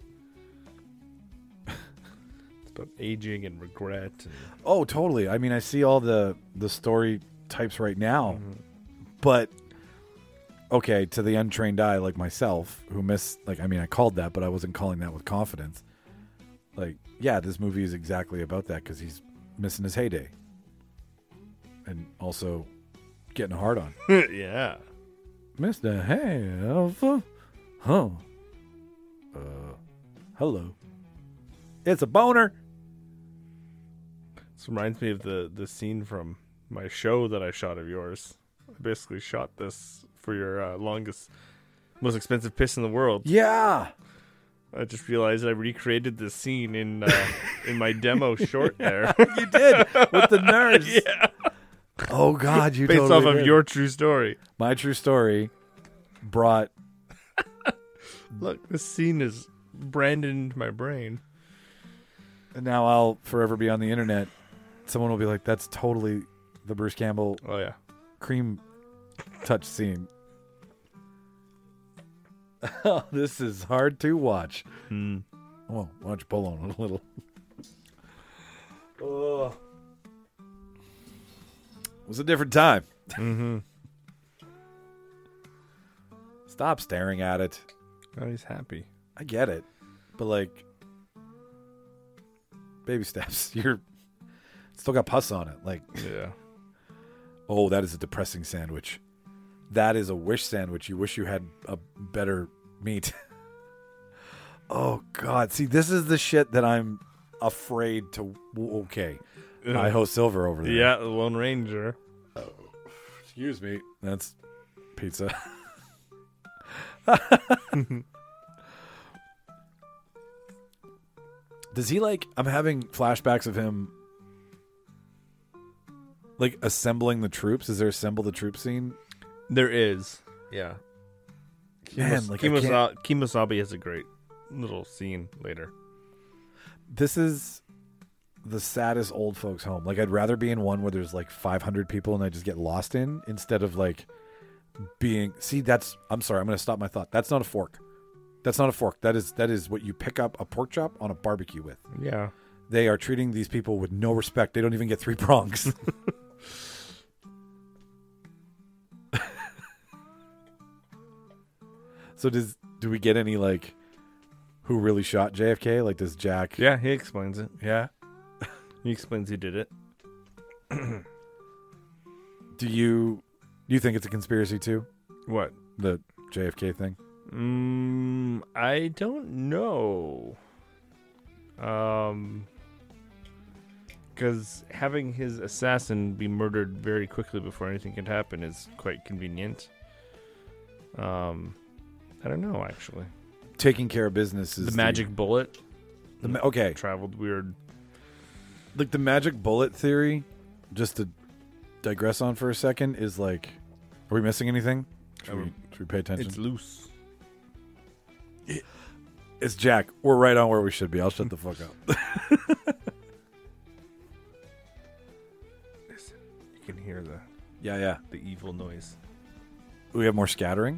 it's about aging and regret. And, Oh, totally. I mean, I see all the the story types right now, Mhm. but okay, to the untrained eye like myself, who miss like I mean, I called that, but I wasn't calling that with confidence. Like, yeah, this movie is exactly about that because he's missing his heyday, and also getting a hard on. yeah. Mister Hey Alpha, huh? Uh, hello. It's a boner. This reminds me of the the scene from my show that I shot of yours. I basically shot this for your uh, longest, most expensive piss in the world. Yeah. I just realized I recreated this scene in uh, in my demo short there. You did with the nerves. Yeah. Oh God, you Based totally off of did. your true story. My true story brought. Look, this scene is branded into my brain. And now I'll forever be on the internet. Someone will be like, "That's totally the Bruce Campbell Oh yeah. cream touch scene." Oh, this is hard to watch. Hmm. Oh, why don't you pull on it a little? Oh. It was a different time. Mm-hmm. Stop staring at it. Oh, he's happy. I get it. But like baby steps. You're still got pus on it. Like, Yeah. oh, that is a depressing sandwich. That is a wish sandwich. You wish you had a better meat. Oh God. See, this is the shit that I'm afraid to okay. Idaho Silver over there. Yeah, the Lone Ranger. Excuse me. That's pizza. Does he like I'm having flashbacks of him like assembling the troops? Is there assemble the troop scene? There is. Yeah. Man, Kimos- like, I Kimosa- Kimosabe has a great little scene later. This is the saddest old folks home. Like I'd rather be in one where there's like five hundred people and I just get lost in instead of like being. See, that's. I'm sorry. I'm going to stop my thought. That's not a fork. That's not a fork. That is that is what you pick up a pork chop on a barbecue with. Yeah. They are treating these people with no respect. They don't even get three prongs. So does do we get any like who really shot J F K? Like does Jack? Yeah, he explains it. Yeah. He explains he did it. Do you do you think it's a conspiracy too? What? The J F K thing? Mm, I don't know. Um, because having his assassin be murdered very quickly before anything can happen is quite convenient. Um, I don't know actually. Taking care of business is The magic bullet The, ma- okay, traveled weird. like the magic bullet theory. Just to digress on for a second, is like, are we missing anything? Should, we, should we pay attention? It's loose. It's Jack. We're right on where we should be. I'll shut the fuck up. Listen, you can hear the Yeah, yeah. the evil noise. We have more scattering.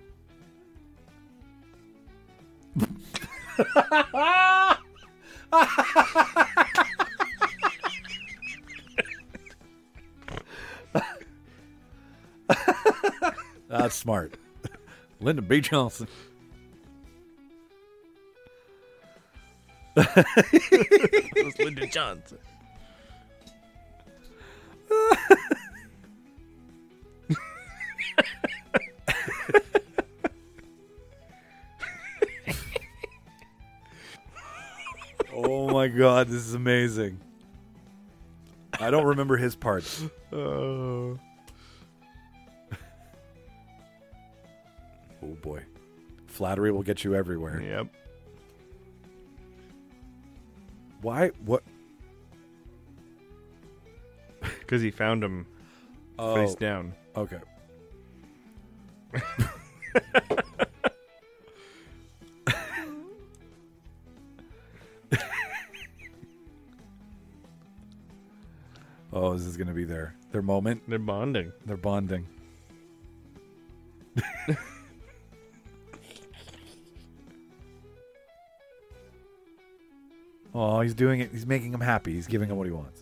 That's smart. Lyndon B. Johnson. It was Lyndon Johnson. Oh my god, this is amazing. I don't remember his parts. Oh. Oh boy. Flattery will get you everywhere. Yep. Why? What? Because he found him Oh, face down. okay. Oh, this is going to be their their moment. They're bonding. They're bonding. Oh, he's doing it. He's making him happy. He's giving him what he wants.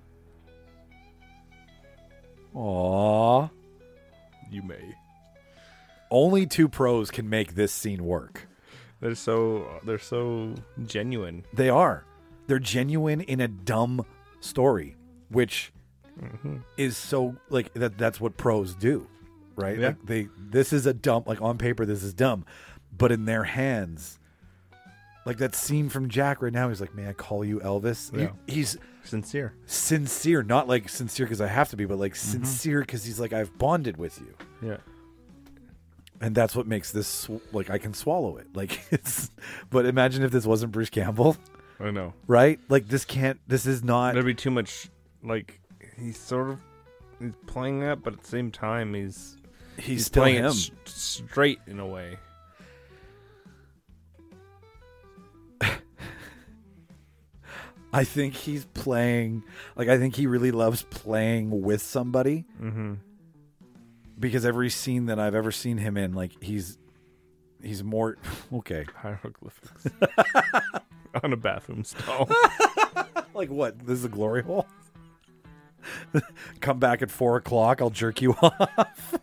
Aw. You may. Only two pros can make this scene work. They're so they're so genuine. They are. They're genuine in a dumb story, which Mm-hmm. is so like that. That's what pros do, right? Yeah. Like they. This is a dumb. Like on paper, this is dumb, but in their hands, like that scene from Jack right now. He's like, "May I call you Elvis?" He- Yeah. he's Sincere. sincere, not like sincere because I have to be, but like Mm-hmm. sincere because he's like, I've bonded with you. Yeah. And that's what makes this sw- like I can swallow it. Like it's. But imagine if this wasn't Bruce Campbell, I know. right? Like this can't. This is not. There'd be too much. Like he's sort of he's playing that, but at the same time he's He's, he's still playing him. it s- straight in a way. I think he's playing. Like I think he really loves playing with somebody. Mm-hmm. Because every scene that I've ever seen him in, like he's he's more okay. Hieroglyphics on a bathroom stall. Like what? This is a glory hole. Come back at four o'clock. I'll jerk you off.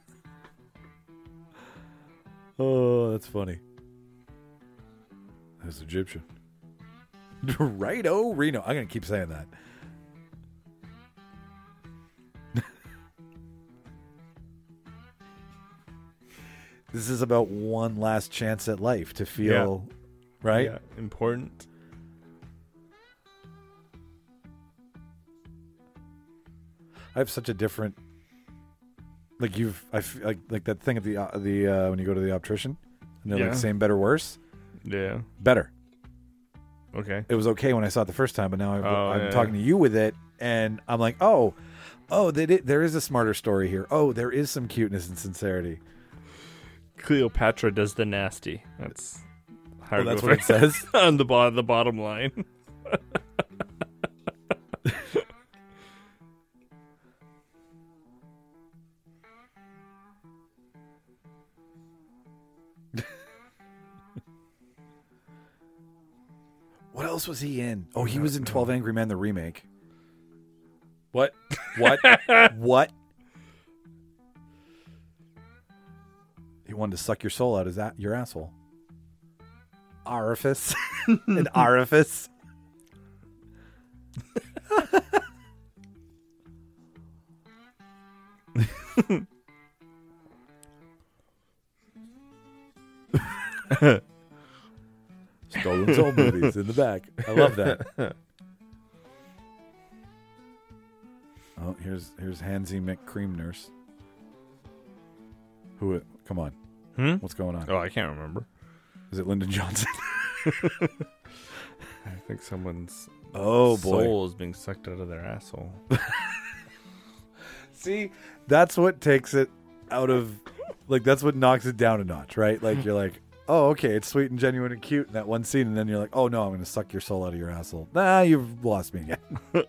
Oh, that's funny. That's Egyptian. Righto, Reno. I'm gonna keep saying that. This is about one last chance at life to feel right. Yeah, important. I have such a different, like you've, I f- like like that thing at the uh, the uh, when you go to the optician, and they're Yeah. like same, better, worse, Yeah. better. Okay. It was okay when I saw it the first time, but now I've, Oh, I'm yeah. talking to you with it, and I'm like, oh, oh, they did, there is a smarter story here. Oh, there is some cuteness and sincerity. Cleopatra does the nasty. That's Oh, that's what it hieroglyphics says. on the bottom. The bottom line. else was he in? Oh, he was in twelve Angry Men, the remake. What? What? What? He wanted to suck your soul out. Is that your asshole? Orifice. An orifice. Stolen Soul movies in the back. I love that. Oh, here's here's Hansy McCream Nurse. Who? It, come on. Hmm? What's going on? Oh, I can't remember. Is it Lyndon Johnson? I think someone's Oh boy. soul is being sucked out of their asshole. See, that's what takes it out of, like, that's what knocks it down a notch, right? Like, you're like, oh, okay, it's sweet and genuine and cute in that one scene, and then you're like, oh no, I'm going to suck your soul out of your asshole. Nah, you've lost me again.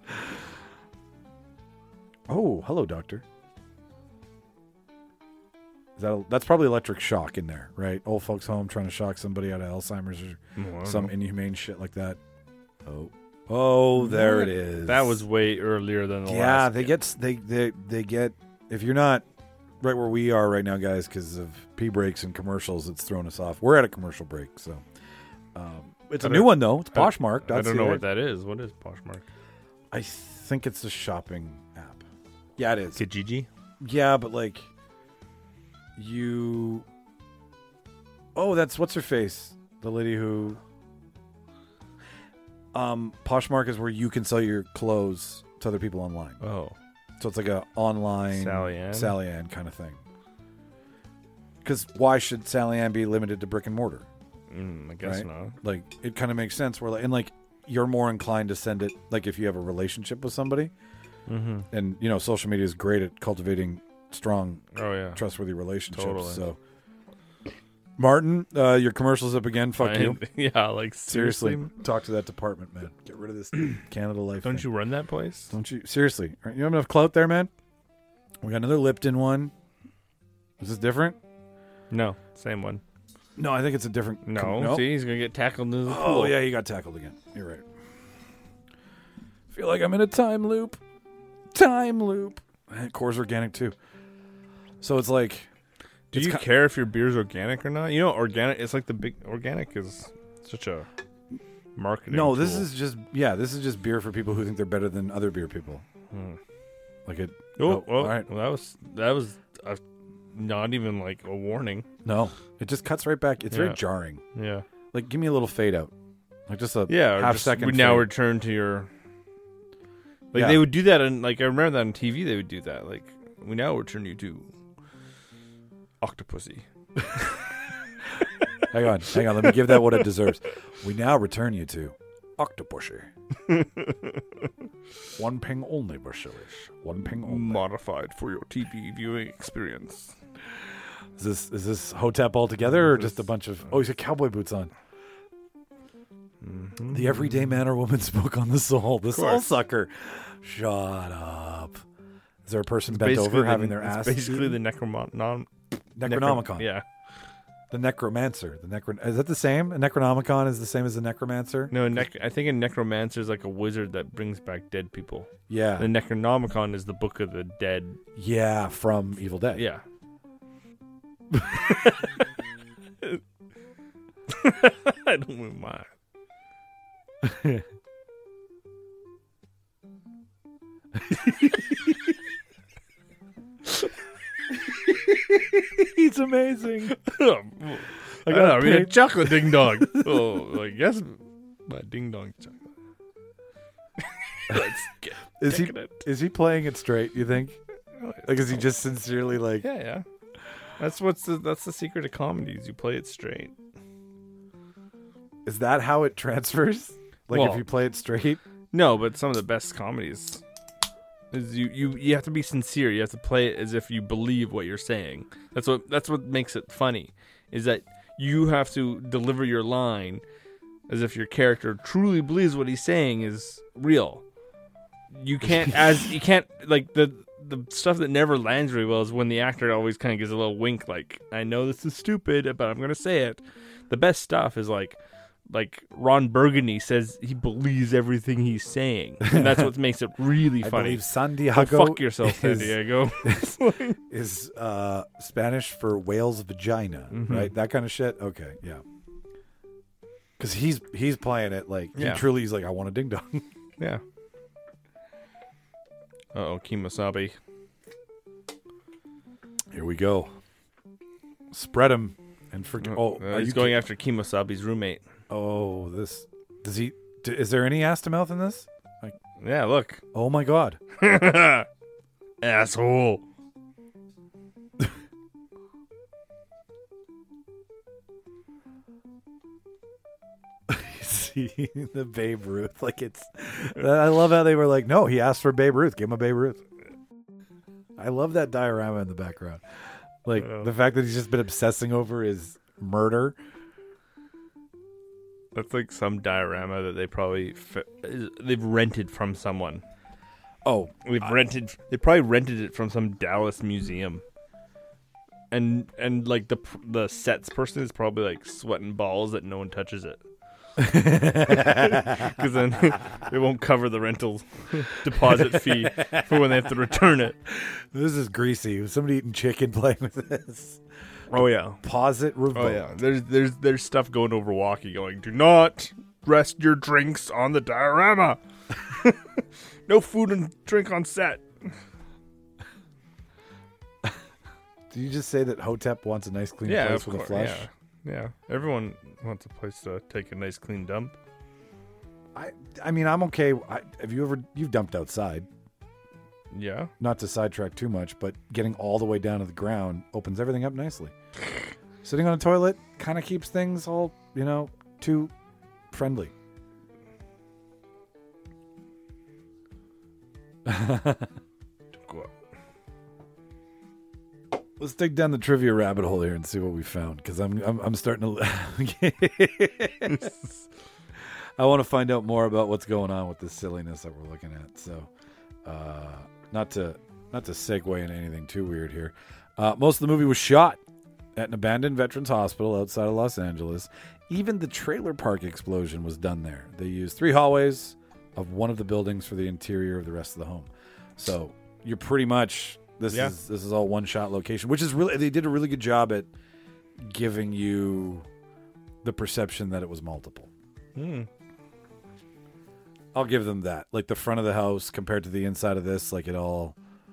Oh, hello, doctor. Is that a, that's probably electric shock in there, right? Old folks home trying to shock somebody out of Alzheimer's or Oh, I some know. inhumane shit like that. Oh, oh, there it is. That was way earlier than the yeah. last. They get they they they get if you're not right where we are right now, guys, because of pee breaks and commercials, it's thrown us off. We're at a commercial break, so um, it's a I new don't- one though. It's I- Poshmark. I don't know what that is. What is Poshmark? I think it's a shopping app. Yeah, it is. Kijiji? Yeah, but like you. Oh, that's what's her face, the lady who. Um, Poshmark is where you can sell your clothes to other people online. Oh. So it's like a online Sally Ann? Sally Ann kind of thing. Because why should Sally Ann be limited to brick and mortar? Mm, I guess Right? not. Like it kind of makes sense. Where like, and like you're more inclined to send it like if you have a relationship with somebody, Mm-hmm. and you know social media is great at cultivating strong, Oh, yeah. trustworthy relationships. Totally. So, Martin, uh, your commercial's up again. Fuck I- you. Yeah, like, Seriously, seriously? talk to that department, man. Get rid of this Canada Life. Don't thing. you run that place? Don't you? Seriously, Aren't you have enough clout there, man? We got another Lipton one. Is this different? No. Same one. No, I think it's a different. No. com- nope. See, he's going to get tackled into the Oh pool. yeah, he got tackled again. You're right. Feel like I'm in a time loop. Time loop. And Core's organic too. So it's like, Do it's you ki- care if your beer's organic or not? You know, organic, it's like the big, organic is such a marketing no, this tool. is just yeah, this is just beer for people who think they're better than other beer people. Hmm. Like it. Oh, oh, well, all right. well, that was, that was uh, not even like a warning. No, it just cuts right back. It's very Yeah. jarring. Yeah. Like, give me a little fade out, like just a Yeah, or half just, second. we now fade. return to your. Like Yeah. they would do that, and like I remember that on T V. They would do that. Like we now return you to Octopussy. Hang on, hang on. Let me give that what it deserves. We now return you to Octopusher. One ping only, Basilis. One ping only. Modified for your T V viewing experience. Is this is this Hotep altogether, or just a bunch of? Oh, he's got cowboy boots on. Mm-hmm. The everyday man or woman spoke on the soul. The soul course. sucker. Shut up. Is there a person It's bent basically over the- having their it's ass? basically eaten? the necromon non Necronomicon. Yeah. The necromancer. The necro. Is that the same? A necronomicon is the same as the necromancer. No, nec- I think a necromancer is like a wizard that brings back dead people. Yeah. The Necronomicon is the book of the dead. Yeah, from Evil Dead. Yeah. I don't move my. He's amazing. I I got got I mean, a paid. chocolate ding dong. Oh, like yes, my ding dong chocolate. Let's get Is he taking it. is he playing it straight? You think? Like, is he just sincerely like? Yeah, yeah. That's what's the that's the secret of comedies. You play it straight. Is that how it transfers? Like, Well- if you play it straight? No, but some of the best comedies is you, you you have to be sincere. You have to play it as if you believe what you're saying. That's what that's what makes it funny. Is that you have to deliver your line as if your character truly believes what he's saying is real. You can't as you can't like the the stuff that never lands very well is when the actor always kind of gives a little wink like, I know this is stupid, but I'm going to say it. The best stuff is like like Ron Burgundy says he believes everything he's saying, and that's what makes it really I funny. believe San Go Diego fuck yourself, San is, Diego. is uh, Spanish for whale's vagina, Mhm. right? That kind of shit. Okay, yeah. Because he's he's playing it like Yeah. he truly. He's like, I want a ding dong. Yeah. Uh oh, Kemosabe. Here we go. Spread him and forget. Oh, Uh, are he's you going ki- after Kemosabe's roommate. Oh, this does he? D- is there any ass to mouth in this? Yeah, look. Oh my god. Asshole. See the Babe Ruth, like it's. I love how they were like, no, he asked for Babe Ruth, give him a Babe Ruth. I love that diorama in the background, like Yeah. the fact that he's just been obsessing over his murder. That's like some diorama that they probably fi- they've rented from someone. Oh, They've rented. They probably rented it from some Dallas museum. And and like the the sets person is probably like sweating balls that no one touches it. Because then it won't cover the rental deposit fee for when they have to return it. this is greasy. Was somebody eating chicken playing with this? Oh yeah. Pause it. Revoke. Oh yeah. There's there's there's stuff going over walkie going, do not rest your drinks on the diorama. No food and drink on set. Did you just say that Hotep wants a nice clean Yeah, place of with a course. flush? Yeah. Yeah. Everyone wants a place to take a nice clean dump. I I mean, I'm okay. I, have you ever you've dumped outside? Yeah. Not to sidetrack too much, but getting all the way down to the ground opens everything up nicely. Sitting on a toilet kind of keeps things all, you know, too friendly. Go up. Let's dig down the trivia rabbit hole here and see what we found, because I'm, I'm I'm starting to. I want to find out more about what's going on with this silliness that we're looking at. So, uh, not to not to segue into anything too weird here. Uh, most of the movie was shot at an abandoned veterans hospital outside of Los Angeles. Even the trailer park explosion was done there. They used three hallways of one of the buildings for the interior of the rest of the home. So you're pretty much. This Yeah. is this is all one shot location, which is really they did a really good job at giving you the perception that it was multiple. Hmm. I'll give them that. Like the front of the house compared to the inside of this, like it all.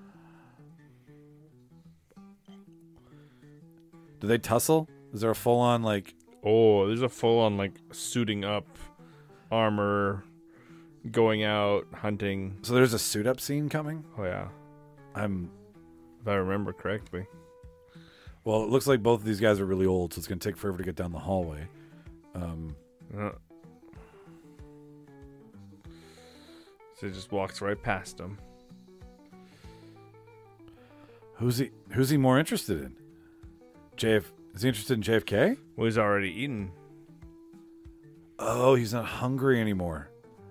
Do they tussle? Is there a full on like? Oh, there's a full on like suiting up, armor, going out hunting. So there's a suit up scene coming. Oh yeah, I'm. if I remember correctly. Well, it looks like both of these guys are really old, so it's gonna take forever to get down the hallway. Um. Uh, so he just walks right past him. Who's he? Who's he more interested in? J F. Is he interested in J F K? Well, he's already eaten. Oh, he's not hungry anymore.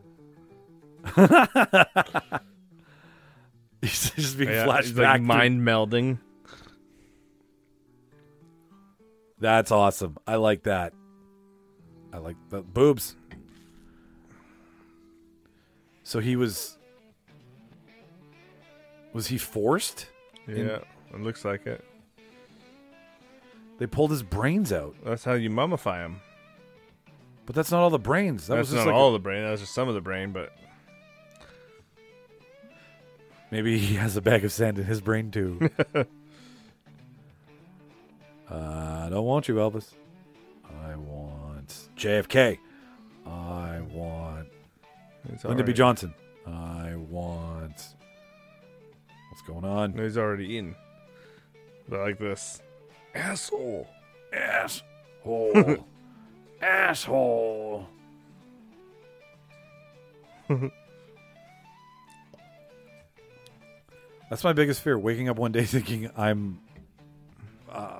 He's just being Yeah, flashed he's back. like through- mind melding. That's awesome. I like that. I like the boobs. So he was. Was he forced? Yeah, it looks like it. They pulled his brains out, That's how you mummify him. but that's not all the brains. That That's was just not like all the brain. That's just some of the brain, but maybe he has a bag of sand in his brain too. uh, I don't want you, Elvis. I want J F K. I want it's Lyndon B. alright. Johnson. I want. What's going on? No, he's already eaten. But like this. Asshole. Asshole. Asshole. That's my biggest fear. Waking up one day thinking I'm uh,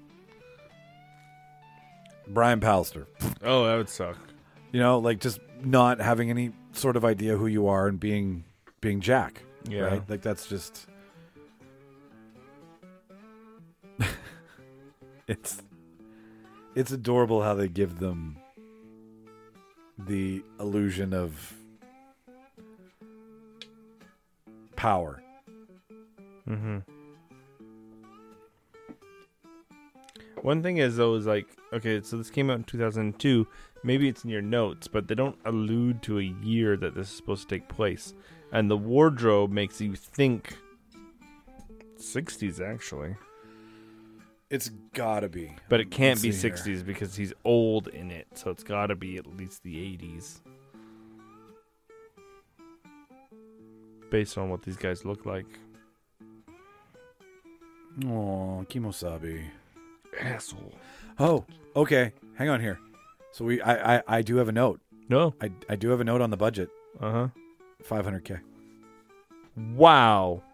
Brian Pallister. Oh, that would suck. You know, like just not having any sort of idea who you are and being being Jack. Yeah. Right? Like that's just it's it's adorable how they give them the illusion of power. Mm-hmm. One thing is, though, is like, okay, so this came out in two thousand two. Maybe it's in your notes, but they don't allude to a year that this is supposed to take place. And the wardrobe makes you think sixties, actually. It's gotta be. But it can't Let's be see sixties here. because he's old in it, so it's gotta be at least the eighties. Based on what these guys look like. Oh, Kimosabi. Asshole. Oh, okay. Hang on here. So we, I, I, I do have a note. No. I, I do have a note on the budget. Uh-huh. five hundred K. Wow.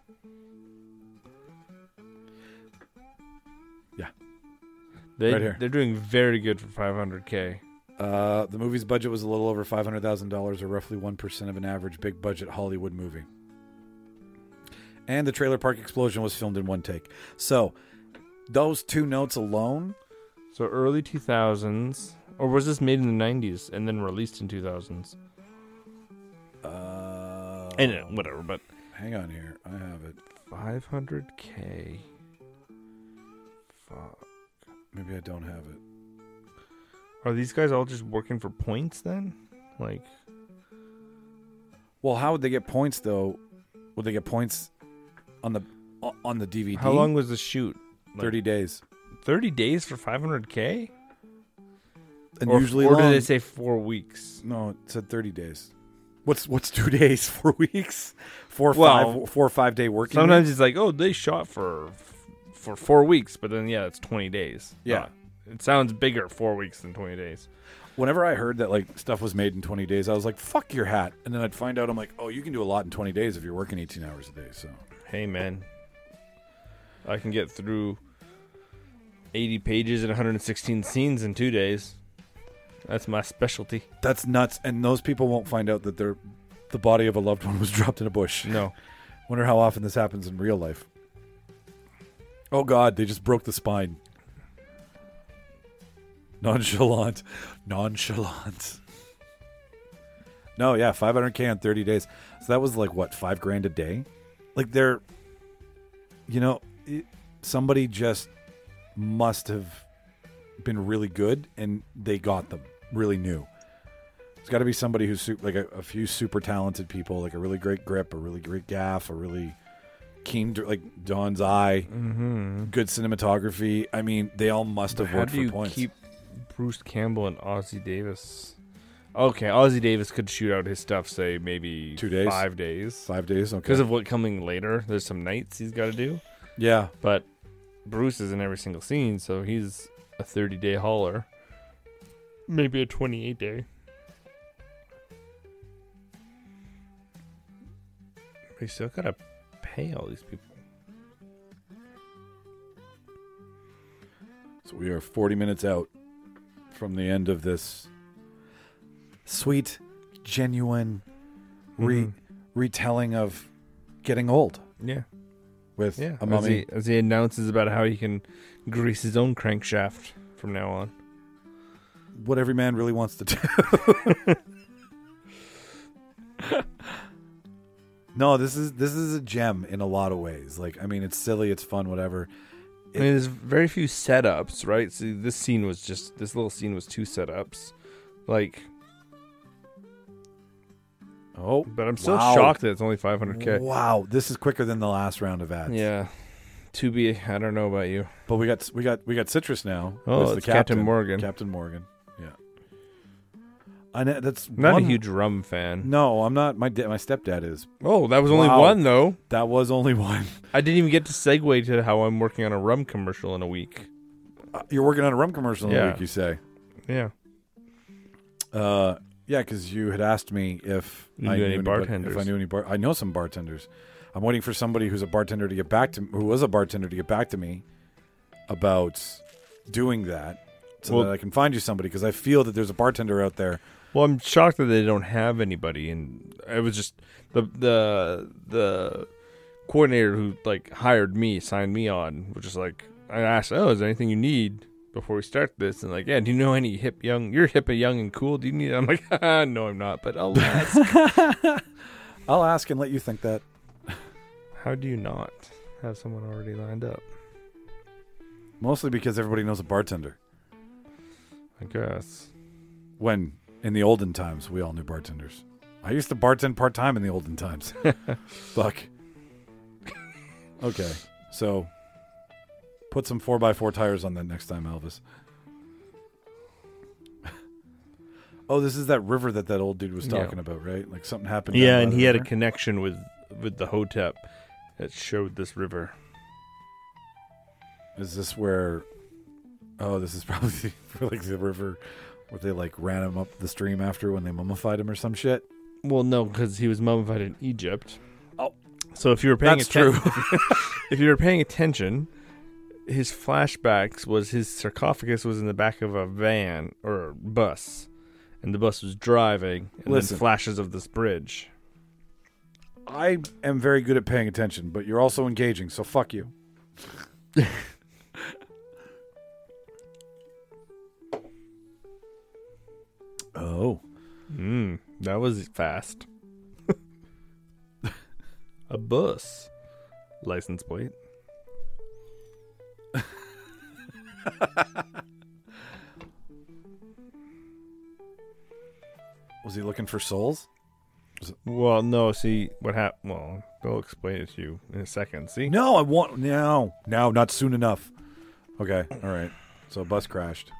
Yeah. They, Right here. They're doing very good for five hundred K. Uh, the movie's budget was a little over five hundred thousand dollars, or roughly one percent of an average big budget Hollywood movie. And the trailer park explosion was filmed in one take. So, those two notes alone. So early two thousands, or was this made in the nineties and then released in two thousands? Uh, And uh, whatever, but hang on here. I have it. five hundred K. Fuck. Maybe I don't have it. Are these guys all just working for points then? Like, Well, how would they get points though? Would they get points on the on the D V D? how long was the shoot? Like, Thirty days. thirty days for five hundred K? And Or, usually or long. did they say four weeks? No, it said thirty days. What's what's two days? Four weeks? Four or Well, five? Four or five day working. Sometimes weeks? it's like, oh, they shot for for four weeks, but then yeah, it's twenty days. Yeah. Uh, it sounds bigger four weeks than twenty days. Whenever I heard that like stuff was made in twenty days, I was like, "Fuck your hat!" And then I'd find out I'm like, "Oh, you can do a lot in twenty days if you're working eighteen hours a day." So Hey man, I can get through eighty pages and one hundred sixteen scenes in two days. That's my specialty. that's nuts. And those people won't find out that their the body of a loved one was dropped in a bush. No. Wonder how often this happens in real life. Oh God, they just broke the spine. Nonchalant. Nonchalant. No, yeah, five hundred K on thirty days. So that was like, what, five grand a day? Like they're, you know, it, somebody just must have been really good and they got them really new. It's got to be somebody who's su- like a, a few super talented people, like a really great grip, a really great gaff, a really keen, to, like Don's eye, Mm-hmm. good cinematography. I mean, they all must have How worked do for you points. keep Bruce Campbell and Ozzie Davis? Okay, Ozzie Davis could shoot out his stuff, say maybe Two days? five days, Five days, okay. because of what coming later. There's some nights he's got to do, yeah, but Bruce is in every single scene, so he's a thirty-day hauler, maybe a twenty-eight day. We still gotta pay all these people. so we are forty minutes out from the end of this sweet, genuine re- Mhm. retelling of getting old Yeah, with yeah. a As mummy. he, as he announces about how he can grease his own crankshaft from now on. What every man really wants to do. No, this is this is a gem in a lot of ways. Like, I mean, it's silly, it's fun, whatever. I mean, there's very few setups, right? So this scene was just this little scene was two setups, like. Oh, But I'm still wow. shocked that it's only five hundred K. Wow, this is quicker than the last round of ads. Yeah. To be, I don't know about you. But we got we got we got Citrus now. Oh, as the it's Captain Morgan. Captain Morgan. Yeah. I know that's Not one- a huge rum fan. No, I'm not. My da- my stepdad is. Oh, that was only Wow. one though. That was only one. I didn't even get to segue to how I'm working on a rum commercial in a week. Uh, you're working on a rum commercial in a Yeah. week, you say? Yeah. Uh, yeah, because you had asked me if You I knew knew any anybody- bartenders. If I knew any bar, I know some bartenders. I'm waiting for somebody who's a bartender to get back to who was a bartender to get back to me about doing that, so Well- that I can find you somebody. Because I feel that there's a bartender out there. Well, I'm shocked that they don't have anybody, and it was just the the the coordinator who like hired me, signed me on, was just like I asked, "Oh, is there anything you need?" before we start this, and like, yeah, do you know any hip young? You're hip and young and cool. Do you need? I'm like, ah, no, I'm not, but I'll ask. I'll ask and let you think that. How do you not have someone already lined up? Mostly because everybody knows a bartender. I guess. When in the olden times, we all knew bartenders. I used to bartend part time in the olden times. Fuck. Okay, so put some four by four tires on that next time, Elvis. Oh, this is that river that that old dude was talking Yeah. about, right? Like something happened. Yeah, down by and the he had a river? connection with with the Hotep that showed this river. Is this where? Oh, this is probably for like the river where they like ran him up the stream after when they mummified him or some shit. Well, no, because he was mummified in Egypt. Oh, so if you were paying that's atten- true. if you were paying attention, his flashbacks was his sarcophagus was in the back of a van or a bus, and the bus was driving, and Listen. then flashes of this bridge. I am very good at paying attention, but you're also engaging, so fuck you. Oh. Mm, that was fast. A bus. License plate. Was he looking for souls? Well, no, see, what happened? Well, they'll explain it to you in a second. See? No, I want no, no, not soon enough. Okay, all right. So a bus crashed.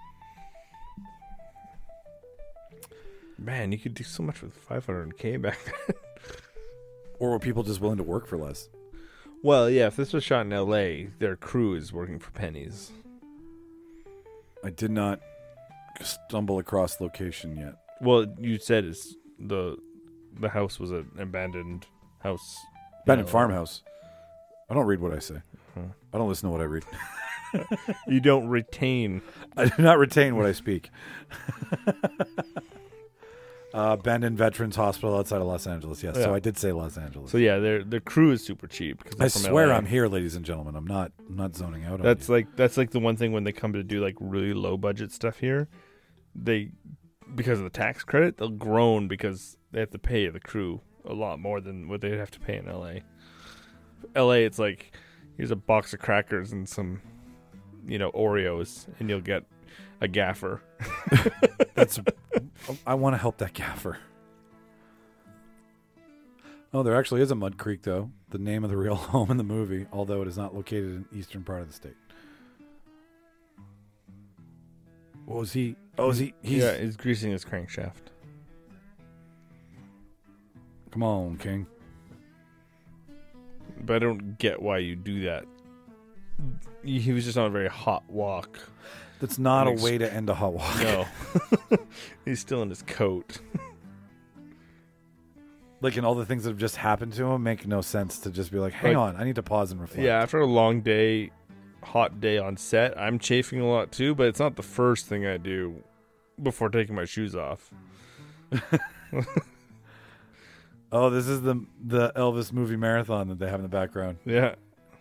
Man, you could do so much with five hundred K back then. Or were people just willing to work for less? Well, yeah, if this was shot in L A, their crew is working for pennies. I did not stumble across location yet. Well, you said it's the the house was an abandoned house. Abandoned Yeah. farmhouse. I don't read what I say. Huh. I don't listen to what I read. You don't retain. I do not retain what I speak. uh, abandoned Veterans Hospital outside of Los Angeles. Yes, so Yeah. I did say Los Angeles. So yeah, their their crew is super cheap. 'cause they're I from swear L A. I'm here, ladies and gentlemen. I'm not. I'm not zoning out. That's on you. like that's like the one thing when they come to do like really low budget stuff here, they because of the tax credit they'll groan because they have to pay the crew a lot more than what they'd have to pay in L A. L A, it's like here's a box of crackers and some, you know, Oreos, and you'll get a gaffer. That's. I want to help that gaffer. Oh, there actually is a Mud Creek, though. The name of the real home in the movie, although it is not located in the eastern part of the state. What was he? Oh, is he? He's, Yeah, he's greasing his crankshaft. Come on, King. But I don't get why you do that. He was just on a very hot walk. That's not a Makes- way to end a hot walk. No. He's still in his coat. Like, and all the things that have just happened to him make no sense to just be like, hang Like- on, I need to pause and reflect. Yeah, after a long day, hot day on set, I'm chafing a lot too, but it's not the first thing I do before taking my shoes off. Oh, this is the the Elvis movie marathon that they have in the background. Yeah.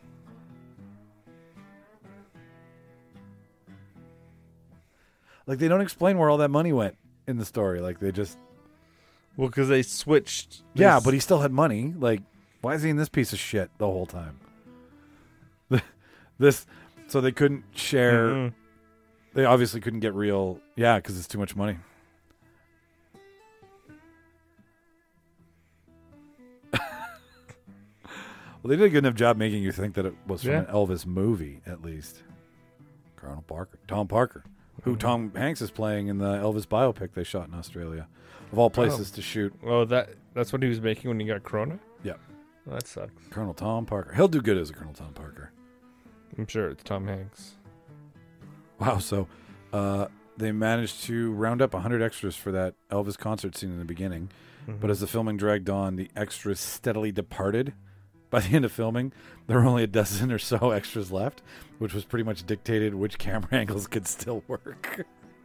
Like, they don't explain where all that money went in the story. Like, they just... Well, because they switched. Yeah, this- but he still had money. Like, why is he in this piece of shit the whole time? This... So they couldn't share... Mhm. They obviously couldn't get real... Yeah, because it's too much money. Well, they did a good enough job making you think that it was from Yeah. an Elvis movie, at least. Colonel Parker. Tom Parker. Who Mhm. Tom Hanks is playing in the Elvis biopic they shot in Australia. Of all places to shoot. Oh, that that's what he was making when he got corona? Yeah. Well, that sucks. Colonel Tom Parker. He'll do good as a Colonel Tom Parker. I'm sure it's Tom Hanks. Wow, so uh, they managed to round up one hundred extras for that Elvis concert scene in the beginning. Mhm. But as the filming dragged on, the extras steadily departed. By the end of filming, there were only a dozen or so extras left, which was pretty much dictated which camera angles could still work.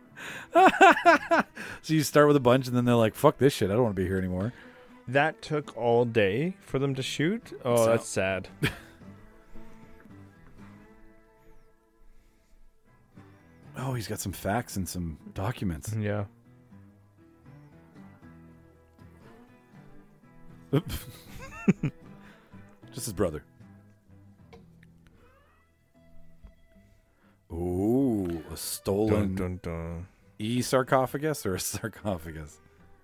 So you start with a bunch, and then they're like, fuck this shit, I don't want to be here anymore. That took all day for them to shoot? Oh, So- that's sad. Oh, he's got some facts and some documents. Yeah. Just his brother. Ooh, a stolen Dun, dun, dun. E sarcophagus or a sarcophagus?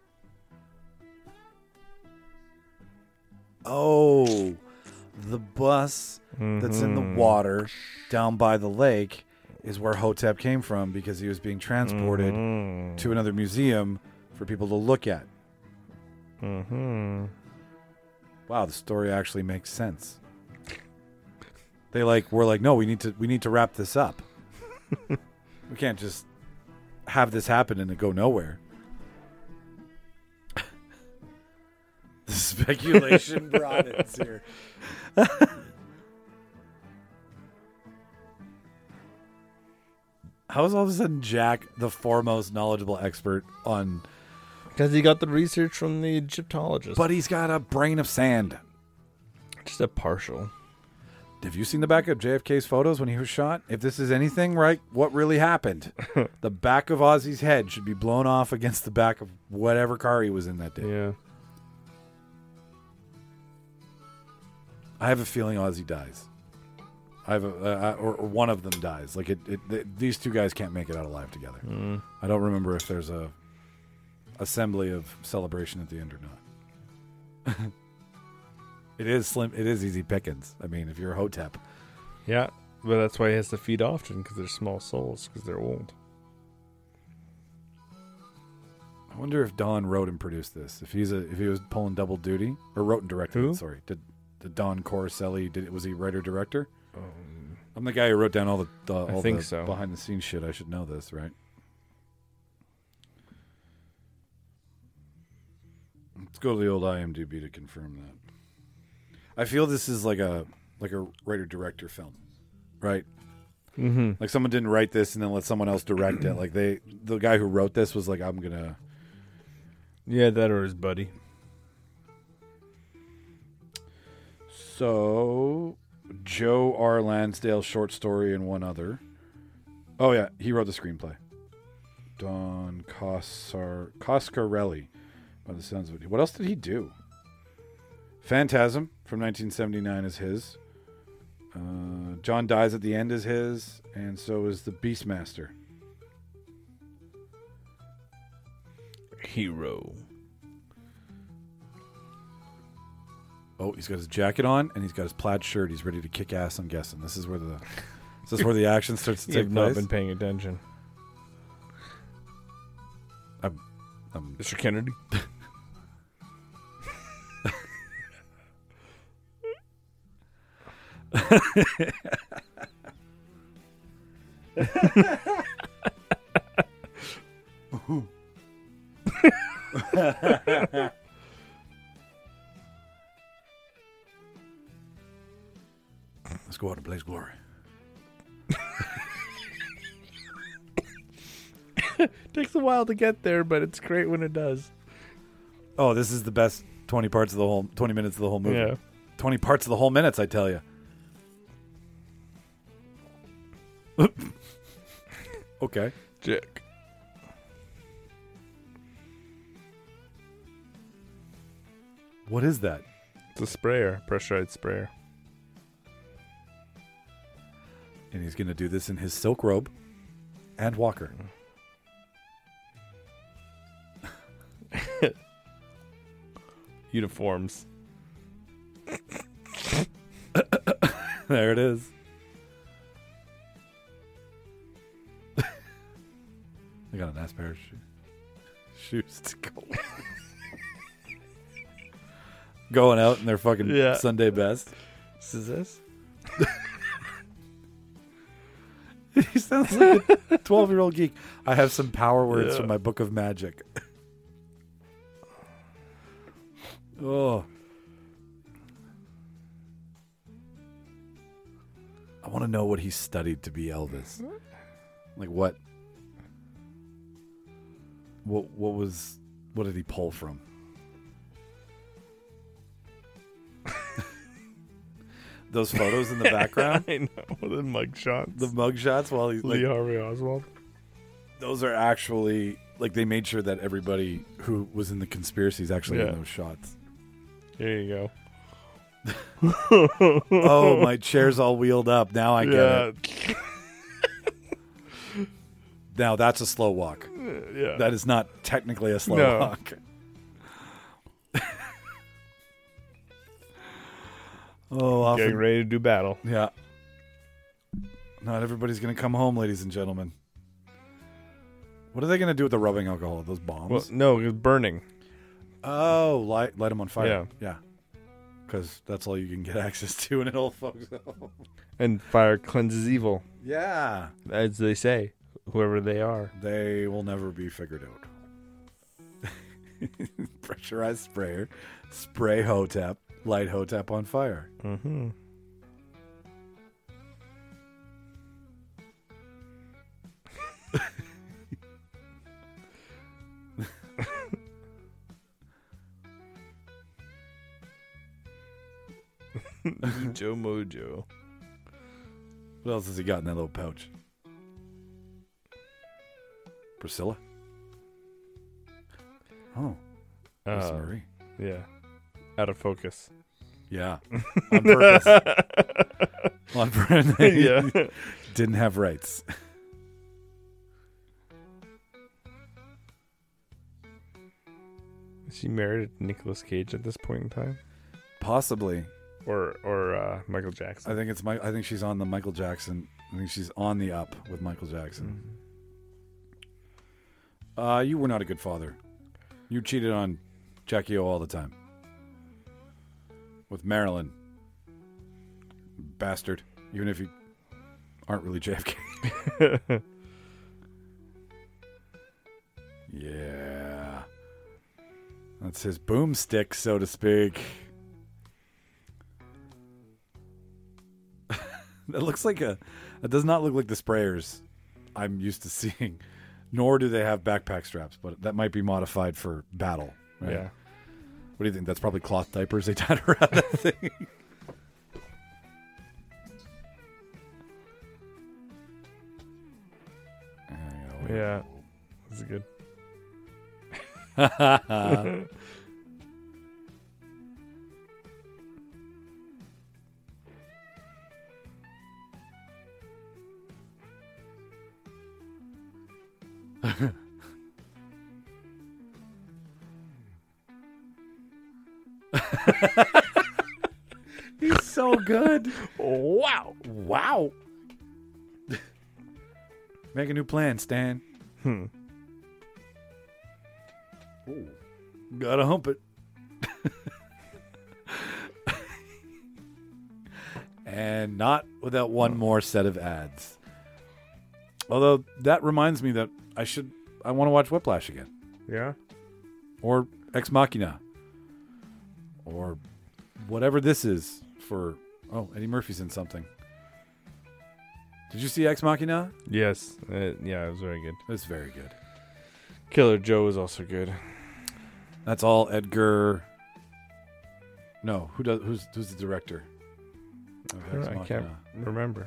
Oh, the bus that's in the Mhm. water down by the lake is where Hotep came from because he was being transported Mhm. to another museum for people to look at. Mhm. Wow, the story actually makes sense. They like were like, no, we need to we need to wrap this up. We can't just have this happen and it go nowhere. The speculation broadens here. How is all of a sudden Jack the foremost knowledgeable expert on? Because he got the research from the Egyptologist. But he's got a brain of sand. just a partial. Have you seen the back of J F K's photos when he was shot? If this is anything, right, what really happened? The back of Ozzy's head should be blown off against the back of whatever car he was in that day. Yeah. I have a feeling Ozzy dies. I have a, uh, or, or one of them dies. Like it, it, th- these two guys can't make it out alive together. Mm. I don't remember if there's a assembly of celebration at the end or not. It is slim. It is easy pickings. I mean, if you're a Hotep, Yeah, but that's why he has to feed often, because they're small souls, because they're old. I wonder if Don wrote and produced this. If he's a, if he was pulling double duty, or wrote and directed. Who? It, sorry, did did Don Corselli? Did was he writer director? Um, I'm the guy who wrote down all the, the all think the so. behind the scenes shit. I should know this, right? Let's go to the old I M D B to confirm that. I feel this is like a like a writer director film, right? mm-hmm. Like someone didn't write this and then let someone else direct it. Like they, the guy who wrote this was like, I'm gonna. Yeah, that or his buddy. So, Joe R. Lansdale short story and one other. Oh yeah, he wrote the screenplay. Don Coscar Coscarelli, by the sounds of it. What else did he do? Phantasm from nineteen seventy-nine is his. Uh, John Dies at the End is his, and so is The Beastmaster. Hero. Oh, he's got his jacket on and he's got his plaid shirt. He's ready to kick ass. I'm guessing this is where the is this where the action starts to You take have not place. been paying attention. I'm, I'm, Mister Kennedy? Let's go out and blaze glory. Takes a while to get there, but it's great when it does. Oh, this is the best twenty parts of the whole twenty minutes of the whole movie. Yeah. twenty parts of the whole minutes, I tell you. Okay. Jack. What is that? It's a sprayer, pressurized sprayer. And he's going to do this in his silk robe and walker. Uniforms. There it is. I got a nice pair of shoes. Shoes to go. Going out in their fucking Yeah. Sunday best. This is this? He sounds like a twelve-year-old geek. I have some power words Yeah. from my book of magic. Oh. I want to know what he studied to be Elvis. Like what? What? What was? What did he pull from? Those photos in the background, I know. The mug shots. the mug shots while he's like, Lee Harvey Oswald. those are actually like they made sure that everybody who was in the conspiracy is actually Yeah. in those shots. There you Oh, my chair's all wheeled up. Now I go. get it. Now that's a slow walk. Yeah. That is not technically a slow No. walk. Oh, often, Getting ready to do battle. yeah. Not everybody's going to come home, ladies and gentlemen. What are they going to do with the rubbing alcohol? Those bombs? Well, no, it's burning. Oh, light light them on fire. Yeah. Yeah. Because that's all you can get access to, and it'll folks. And fire cleanses evil, Yeah. as they say, whoever they are. They will never be figured out. Pressurized sprayer. Spray Hotep. Light Hotep on fire. Mm-hmm. Joe Mojo. What else has he got in that little pouch? Priscilla? Oh, Miss Uh, Marie. yeah. Out of focus. Yeah. On purpose. On purpose. Yeah. Didn't have rights. Is she married to Nicolas Cage at this point in time? Possibly. Or or uh, Michael Jackson? I think it's my. I think she's on the Michael Jackson. I think she's on the up with Michael Jackson. Uh, you were not a good father. You cheated on Jackie O all the time. With Marilyn. Bastard. Even if you aren't really J F K. Yeah. That's his boomstick, so to speak. That looks like a... That does not look like the sprayers I'm used to seeing. Nor do they have backpack straps, but that might be modified for battle. Right? Yeah. What do you think? That's probably cloth diapers they tied around that thing. Yeah. That's good. He's so good. Wow. Wow. Make a new plan, Stan. Hmm. Ooh. Gotta hump it. And not without one more set of ads. Although that reminds me that I should I want to watch Whiplash again. Yeah. Or Ex Machina. Or whatever this is for oh, Eddie Murphy's in something. Did you see Ex Machina? Yes. Uh, yeah, it was very good. It's very good. Killer Joe is also good. That's all Edgar. No, who does? Who's who's the director? of I, don't Ex know, I Machina? can't remember.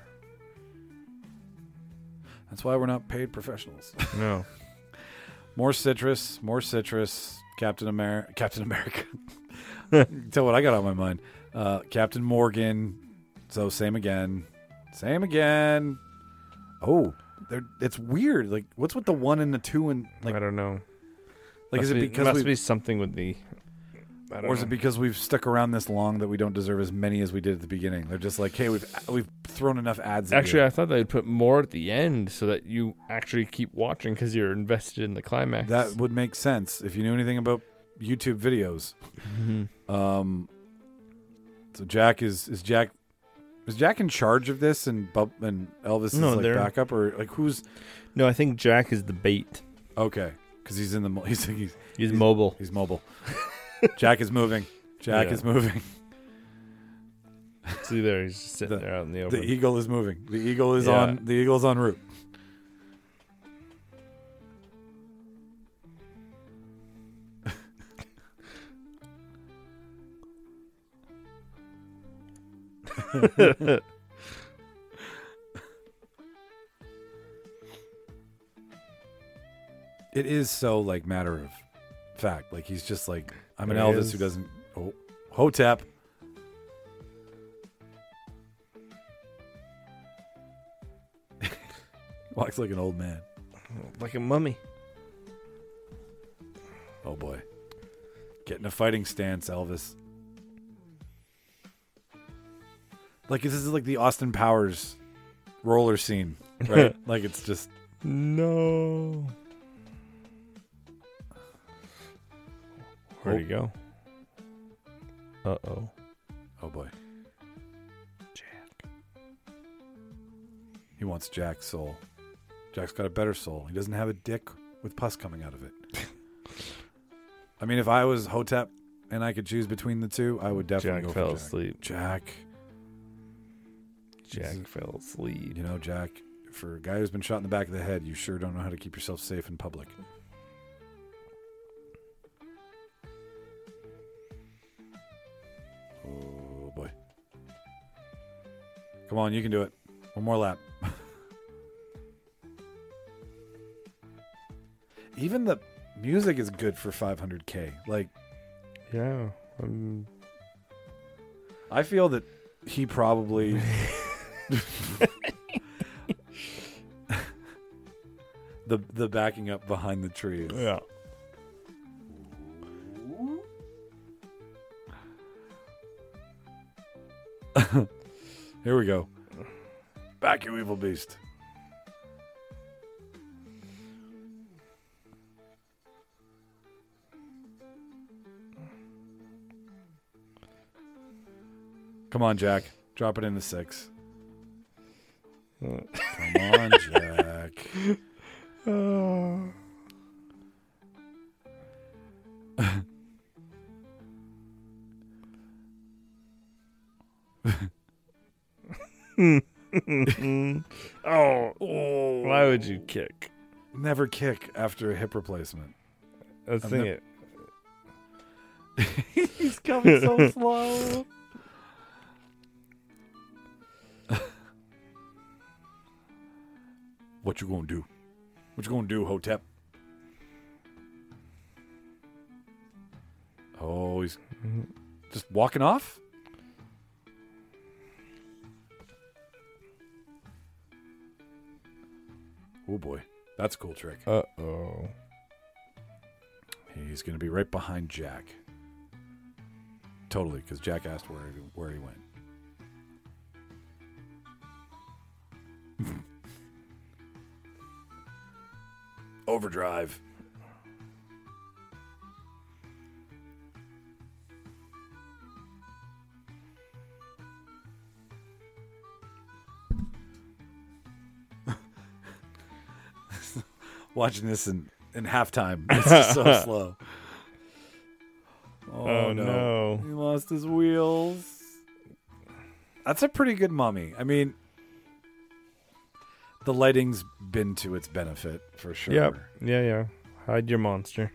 That's why we're not paid professionals. No. More citrus, more citrus. Captain America. Captain America. Tell what I got on my mind. Uh, Captain Morgan. So same again. Same again. Oh, they're, it's weird. Like, what's with the one and the two and like? I don't know. Like, must is it be, because must we, be something with the? I don't or is know. it because we've stuck around this long that we don't deserve as many as we did at the beginning? They're just like, hey, we've we've thrown enough ads. at Actually, you. I thought they'd put more at the end so that you actually keep watching because you're invested in the climax. that would make sense if you knew anything about YouTube videos. Mhm. Um. So Jack is is Jack is Jack in charge of this, and Bub and Elvis No, is like they're- backup, or like who's No, I think Jack is the bait. okay? Because he's in the mo- he's he's He's mobile. he's mobile. Jack is moving. Jack Yeah. is moving. See there, he's just sitting The- there out in the The open. eagle is moving. The eagle is Yeah. on. The eagle is en route. It is so like matter of fact. Like he's just like I'm an There Elvis is. who doesn't. Oh, Hotep. Walks like an old man. Like a mummy. Oh boy. Get in a fighting stance, Elvis. Like this is like the Austin Powers roller scene, right? Like it's just No. Where'd he go? Uh oh. oh boy. Jack. He wants Jack's soul. Jack's got a better soul. He doesn't have a dick with pus coming out of it. I mean, if I was Hotep and I could choose between the two, I would definitely Jack go fell for Jack. asleep. Jack. Jack fell asleep. You know, Jack, for a guy who's been shot in the back of the head, you sure don't know how to keep yourself safe in public. Oh, boy. Come on, you can do it. One more lap. Even the music is good for five hundred K. Like, Yeah. Um, I feel that he probably... the the backing up behind the trees. yeah. Here we go. Back, you evil beast. Come on, Jack. Drop it into six. Come on, Jack. Oh, why would you kick? Never kick after a hip replacement. Let's I'm sing not- it. He's coming so slow. What you gonna do? What you gonna do, Hotep? Oh, he's just walking off? Oh boy, that's a cool trick. Uh oh. He's gonna be right behind Jack. Totally, because Jack asked where he, where he went. Overdrive. Watching this in, in halftime. It's just so slow. Oh, Oh, no. no. He lost his wheels. That's a pretty good mummy. I mean, the lighting's been to its benefit for sure. Yep. Yeah, yeah. Hide your monster.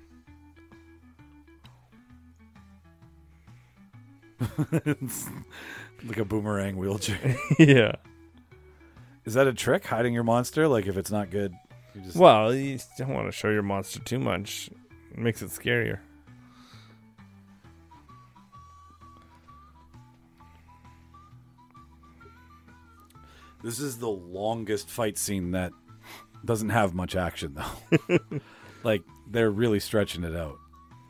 It's like a boomerang wheelchair. Yeah. Is that a trick, hiding your monster? Like if it's not good, you just Well, you don't want to show your monster too much. It makes it scarier. This is the longest fight scene that doesn't have much action though. Like they're really stretching it out.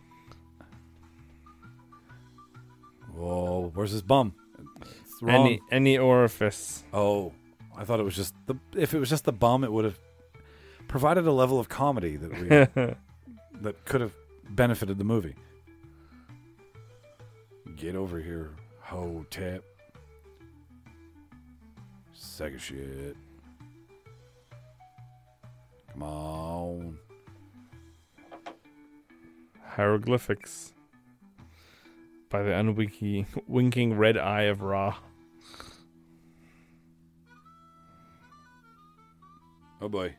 Whoa, where's his bum? It's wrong. Any any orifice. Oh, I thought it was just the. If it was just the bum, it would have provided a level of comedy that we that could have benefited the movie. Get over here, Hotep. Sack of shit. Come on. Hieroglyphics. By the unwinking winking red eye of Ra. Oh boy.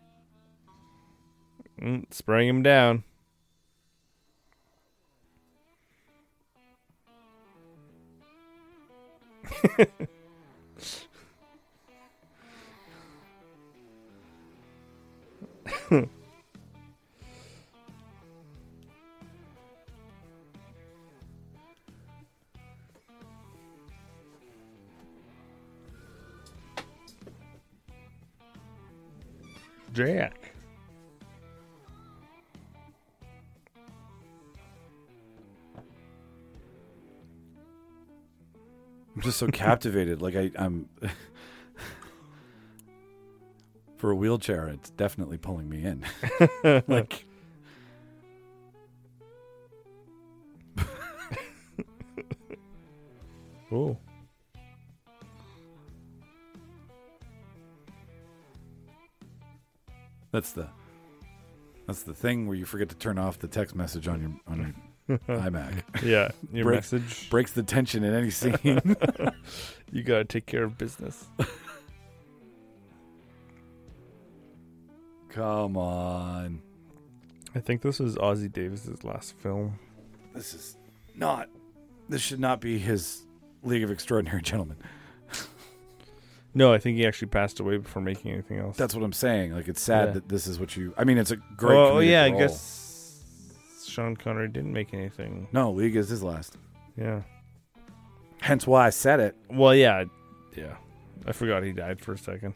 Mm, spraying him down. Jack. I'm just so captivated. Like I, I'm for a wheelchair, it's definitely pulling me in. Like, oh, that's the that's the thing where you forget to turn off the text message on your on your iMac. yeah. Your Break- message. Breaks the tension in any scene. You gotta take care of business. Come on. I think this was Ozzie Davis's last film. This is not. This should not be his League of Extraordinary Gentlemen. No, I think he actually passed away before making anything else. That's what I'm saying. Like, it's sad Yeah. that this is what you. I mean, it's a great. Oh comedic yeah, I role. guess Sean Connery didn't make anything. No, League is his last. Yeah. Hence why I said it. Well, yeah, yeah. I forgot he died for a second.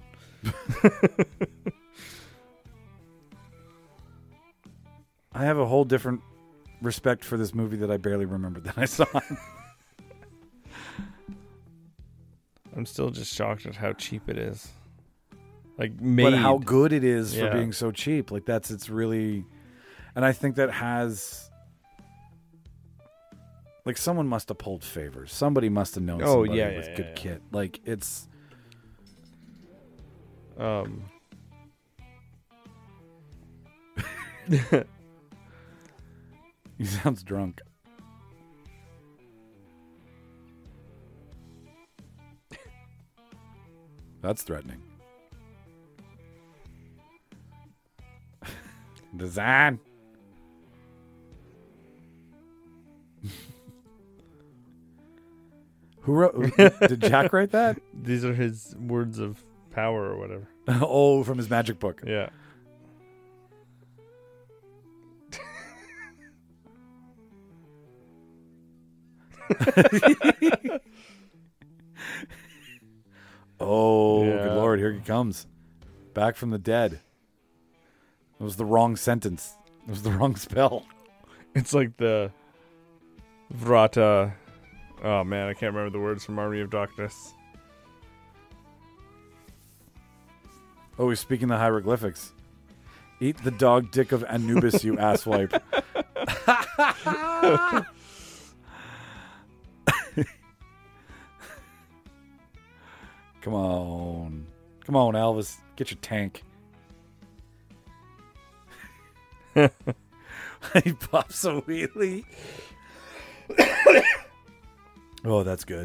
I have a whole different respect for this movie that I barely remembered that I saw. I'm still just shocked at how cheap it is. Like made. But how good it is Yeah. for being so cheap. Like, that's, it's really, and I think that has, like, someone must have pulled favors. Somebody must have known Oh, somebody yeah, with yeah, good yeah. kit. Like, it's, Um. he sounds drunk. That's threatening. Design. Who wrote? Did Jack write that? These are his words of power or whatever. Oh, from his magic book. Yeah. Oh, Yeah. good Lord, here he comes. Back from the dead. It was the wrong sentence. It was the wrong spell. It's like the Vrata. Oh man, I can't remember the words from Army of Darkness. Oh, he's speaking the hieroglyphics. Eat the dog dick of Anubis, you asswipe. Come on. Come on, Elvis. Get your tank. He pops a wheelie. Oh, that's good.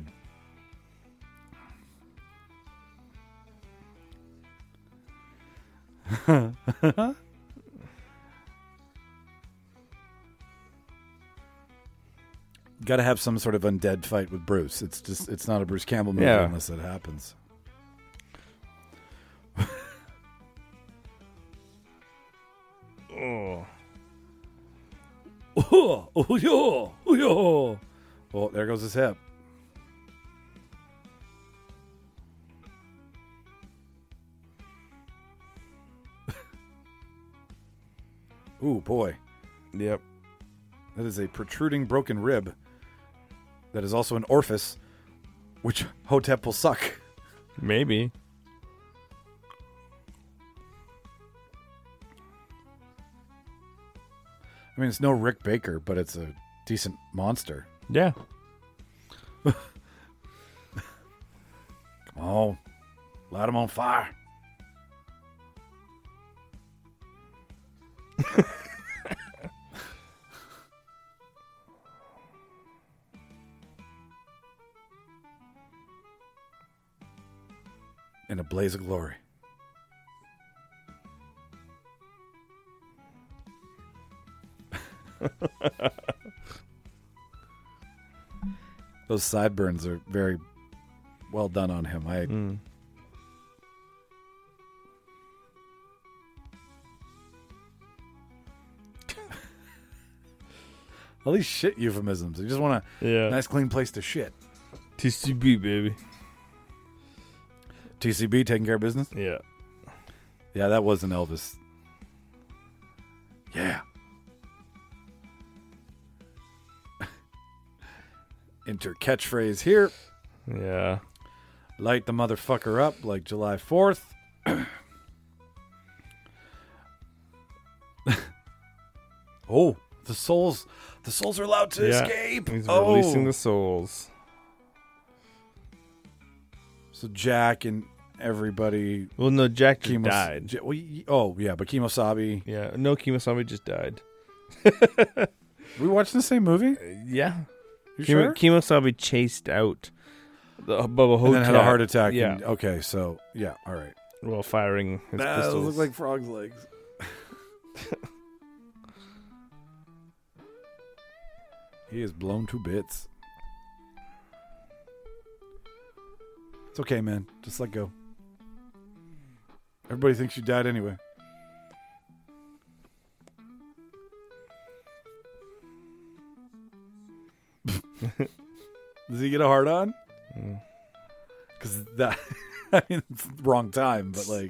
Got to have some sort of undead fight with Bruce. It's just, it's not a Bruce Campbell movie Yeah. unless it happens. Oh. Oh, oh, yo, oh, yo. Well, there goes his hip. Ooh, boy. Yep. That is a protruding broken rib. That is also an orifice, which Hotep will suck. Maybe. I mean, it's no Rick Baker, but it's a decent monster. Yeah. Come on. Light him on fire. In a blaze of glory. Those sideburns are very well done on him. I Mm. all these shit euphemisms. You just want Yeah. a nice clean place to shit. T C B, baby. T C B taking care of business. Yeah. Yeah, that was an Elvis. Yeah. Enter catchphrase here. Yeah. Light the motherfucker up like July fourth. Oh, the souls. The souls are allowed to Yeah. escape. He's oh. releasing the souls. So Jack and everybody. Well, no, Jack just Kemos- died. J- well, y- oh, yeah, but Kemosabe. Yeah, no, Kemosabe just died. We watched the same movie? Yeah. You Kemo- sure? Kemosabe chased out the Bubba Hotep. And then had a heart attack. Yeah. And, okay, so, yeah, all right. While firing his Nah, pistols. those look like frog's legs. He is blown to bits. It's okay, man. Just let go. Everybody thinks you died anyway. Does he get a hard on? Because that, I mean, it's the wrong time, but like.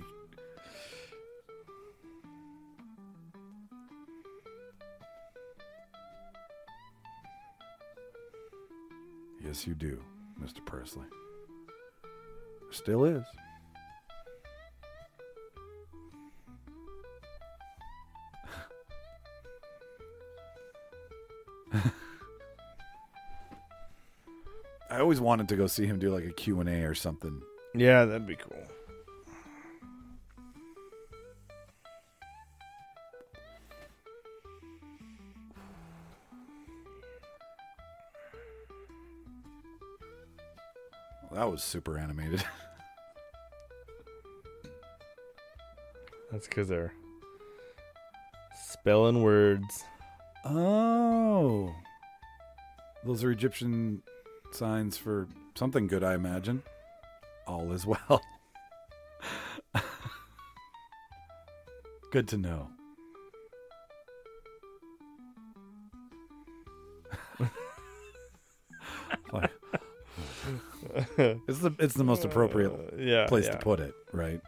Yes, you do, Mister Persley. Still is. I always wanted to go see him do like a Q and A or something. Yeah, that'd be cool. That was super animated. That's because they're spelling words. Oh. Those are Egyptian signs for something good, I imagine. All is well. Good to know. Like, it's the it's the most appropriate Uh, yeah, place yeah. to put it, right?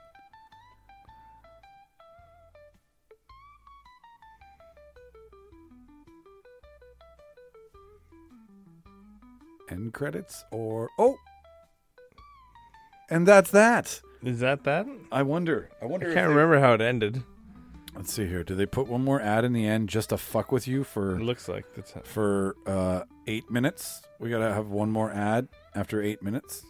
End credits or oh, and that's that. Is that that? I wonder. I I wonder. can't if they- remember how it ended. Let's see here. Do they put one more ad in the end just to fuck with you for It looks like that's for uh, eight minutes? We gotta have one more ad after eight minutes.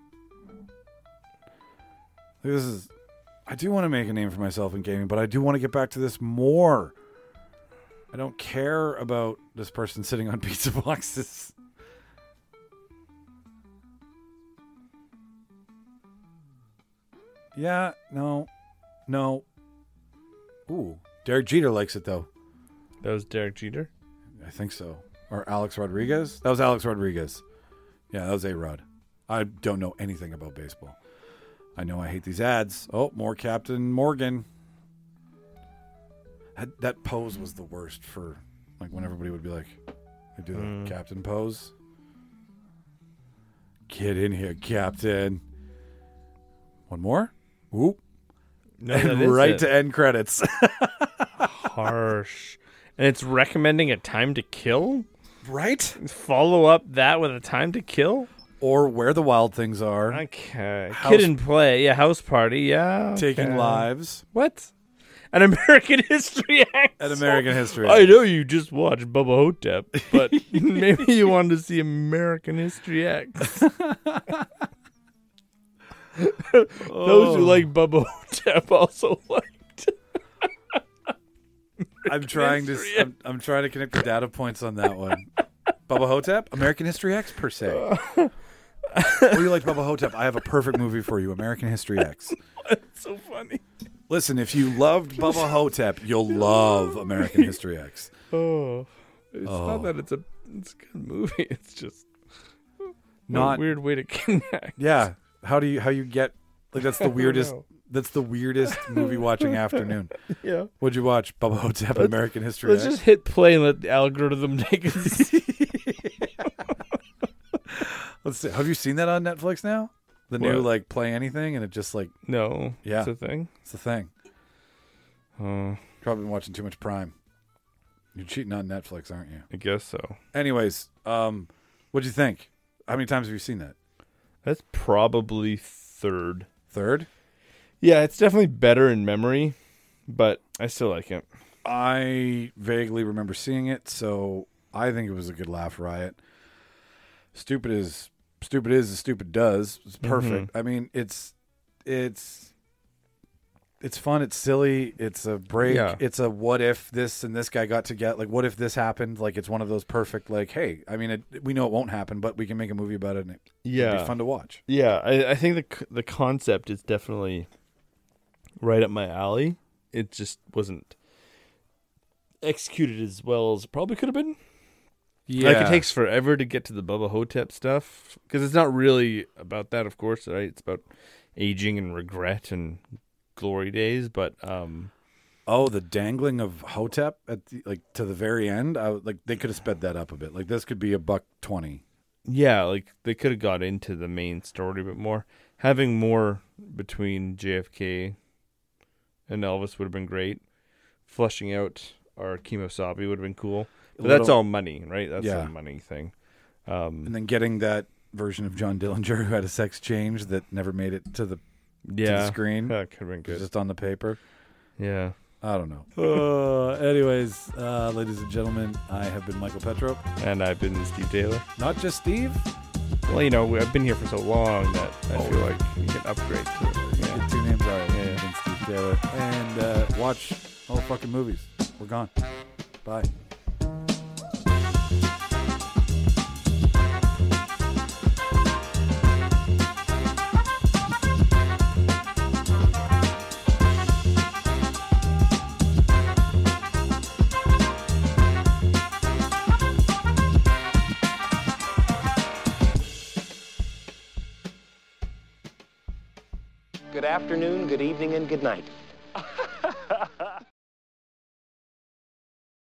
This is. I do want to make a name for myself in gaming, but I do want to get back to this more. I don't care about this person sitting on pizza boxes. Yeah, no, no. Ooh, Derek Jeter likes it though. that was Derek Jeter. I think so. Or Alex Rodriguez? That was Alex Rodriguez. Yeah, that was A-Rod. I don't know anything about baseball. I know I hate these ads. Oh, more Captain Morgan. That, that pose was the worst for, like, when everybody would be like, they do the Mm. Captain pose. Get in here, Captain. One more? Ooh. No, that And is right it. to end credits. Harsh. And it's recommending a time to kill? Right? Follow up that with a time to kill? Or where the wild things are. Okay. House- Kid and play. Yeah, house party. Yeah. Taking okay. lives. What? An American History X. An American History I X. know you just watched Bubba Hotep, but maybe you wanted to see American History X. Those who like Bubba Hotep also liked. I'm trying to. History I'm, I'm trying to connect the data points on that one. Bubba Hotep, American History X per se. Oh, you like Bubba Hotep? I have a perfect movie for you, American History X. It's so funny. Listen, if you loved Bubba Hotep, you'll love American History X. Oh, it's Oh. not that it's a it's a good movie. It's just Not a weird way to connect. Yeah. How do you how you get like that's the weirdest know. that's the weirdest movie watching afternoon. Yeah. What'd you watch? Bubba Hotep, American History Let's X. just hit play and let the algorithm take us. Let's see. Have you seen that on Netflix now? The new What? like play anything and it just like No. Yeah. It's a thing. it's a thing. Uh, Probably been watching too much Prime. You're cheating on Netflix, aren't you? I guess so. Anyways, um, what'd you think? How many times have you seen that? That's probably third. Third? Yeah, it's definitely better in memory, but I still like it. I vaguely remember seeing it, so I think it was a good laugh riot. Stupid is stupid is as stupid does. It's perfect. Mm-hmm. I mean, it's it's it's fun. It's silly. It's a break. Yeah. It's a what if this and this guy got to get like what if this happened? Like it's one of those perfect like hey. I mean, it, we know it won't happen, but we can make a movie about it, and it, Yeah. it'd be fun to watch. Yeah, I, I think the c- the concept is definitely right up my alley. It just wasn't executed as well as it probably could have been. Yeah, Like, it takes forever to get to the Bubba Hotep stuff, because it's not really about that, of course, right? It's about aging and regret and glory days, but um, Oh, the dangling of Hotep at the, like to the very end. I would- like they could have sped that up a bit. Like this could be a buck twenty. yeah, like they could have got into the main story a bit more. Having more between J F K and Elvis would have been great. Flushing out our Kemosabe would have been cool. But that's little- all money, right? That's Yeah. a money thing. Um, And then getting that version of John Dillinger who had a sex change that never made it to the, yeah, to the screen, that could have been It was good. just on the paper. Yeah. I don't know. Uh, anyways, uh, ladies and gentlemen, I have been Michael Petro. And I've been Steve Taylor. Not just Steve. Well, you know, I've been here for so long that I Oh. feel like you can upgrade to it. Get Yeah. two names. All right. Yeah. I've been Steve Taylor. And uh, watch all the fucking movies. We're gone. Bye. Good afternoon, good evening, and good night.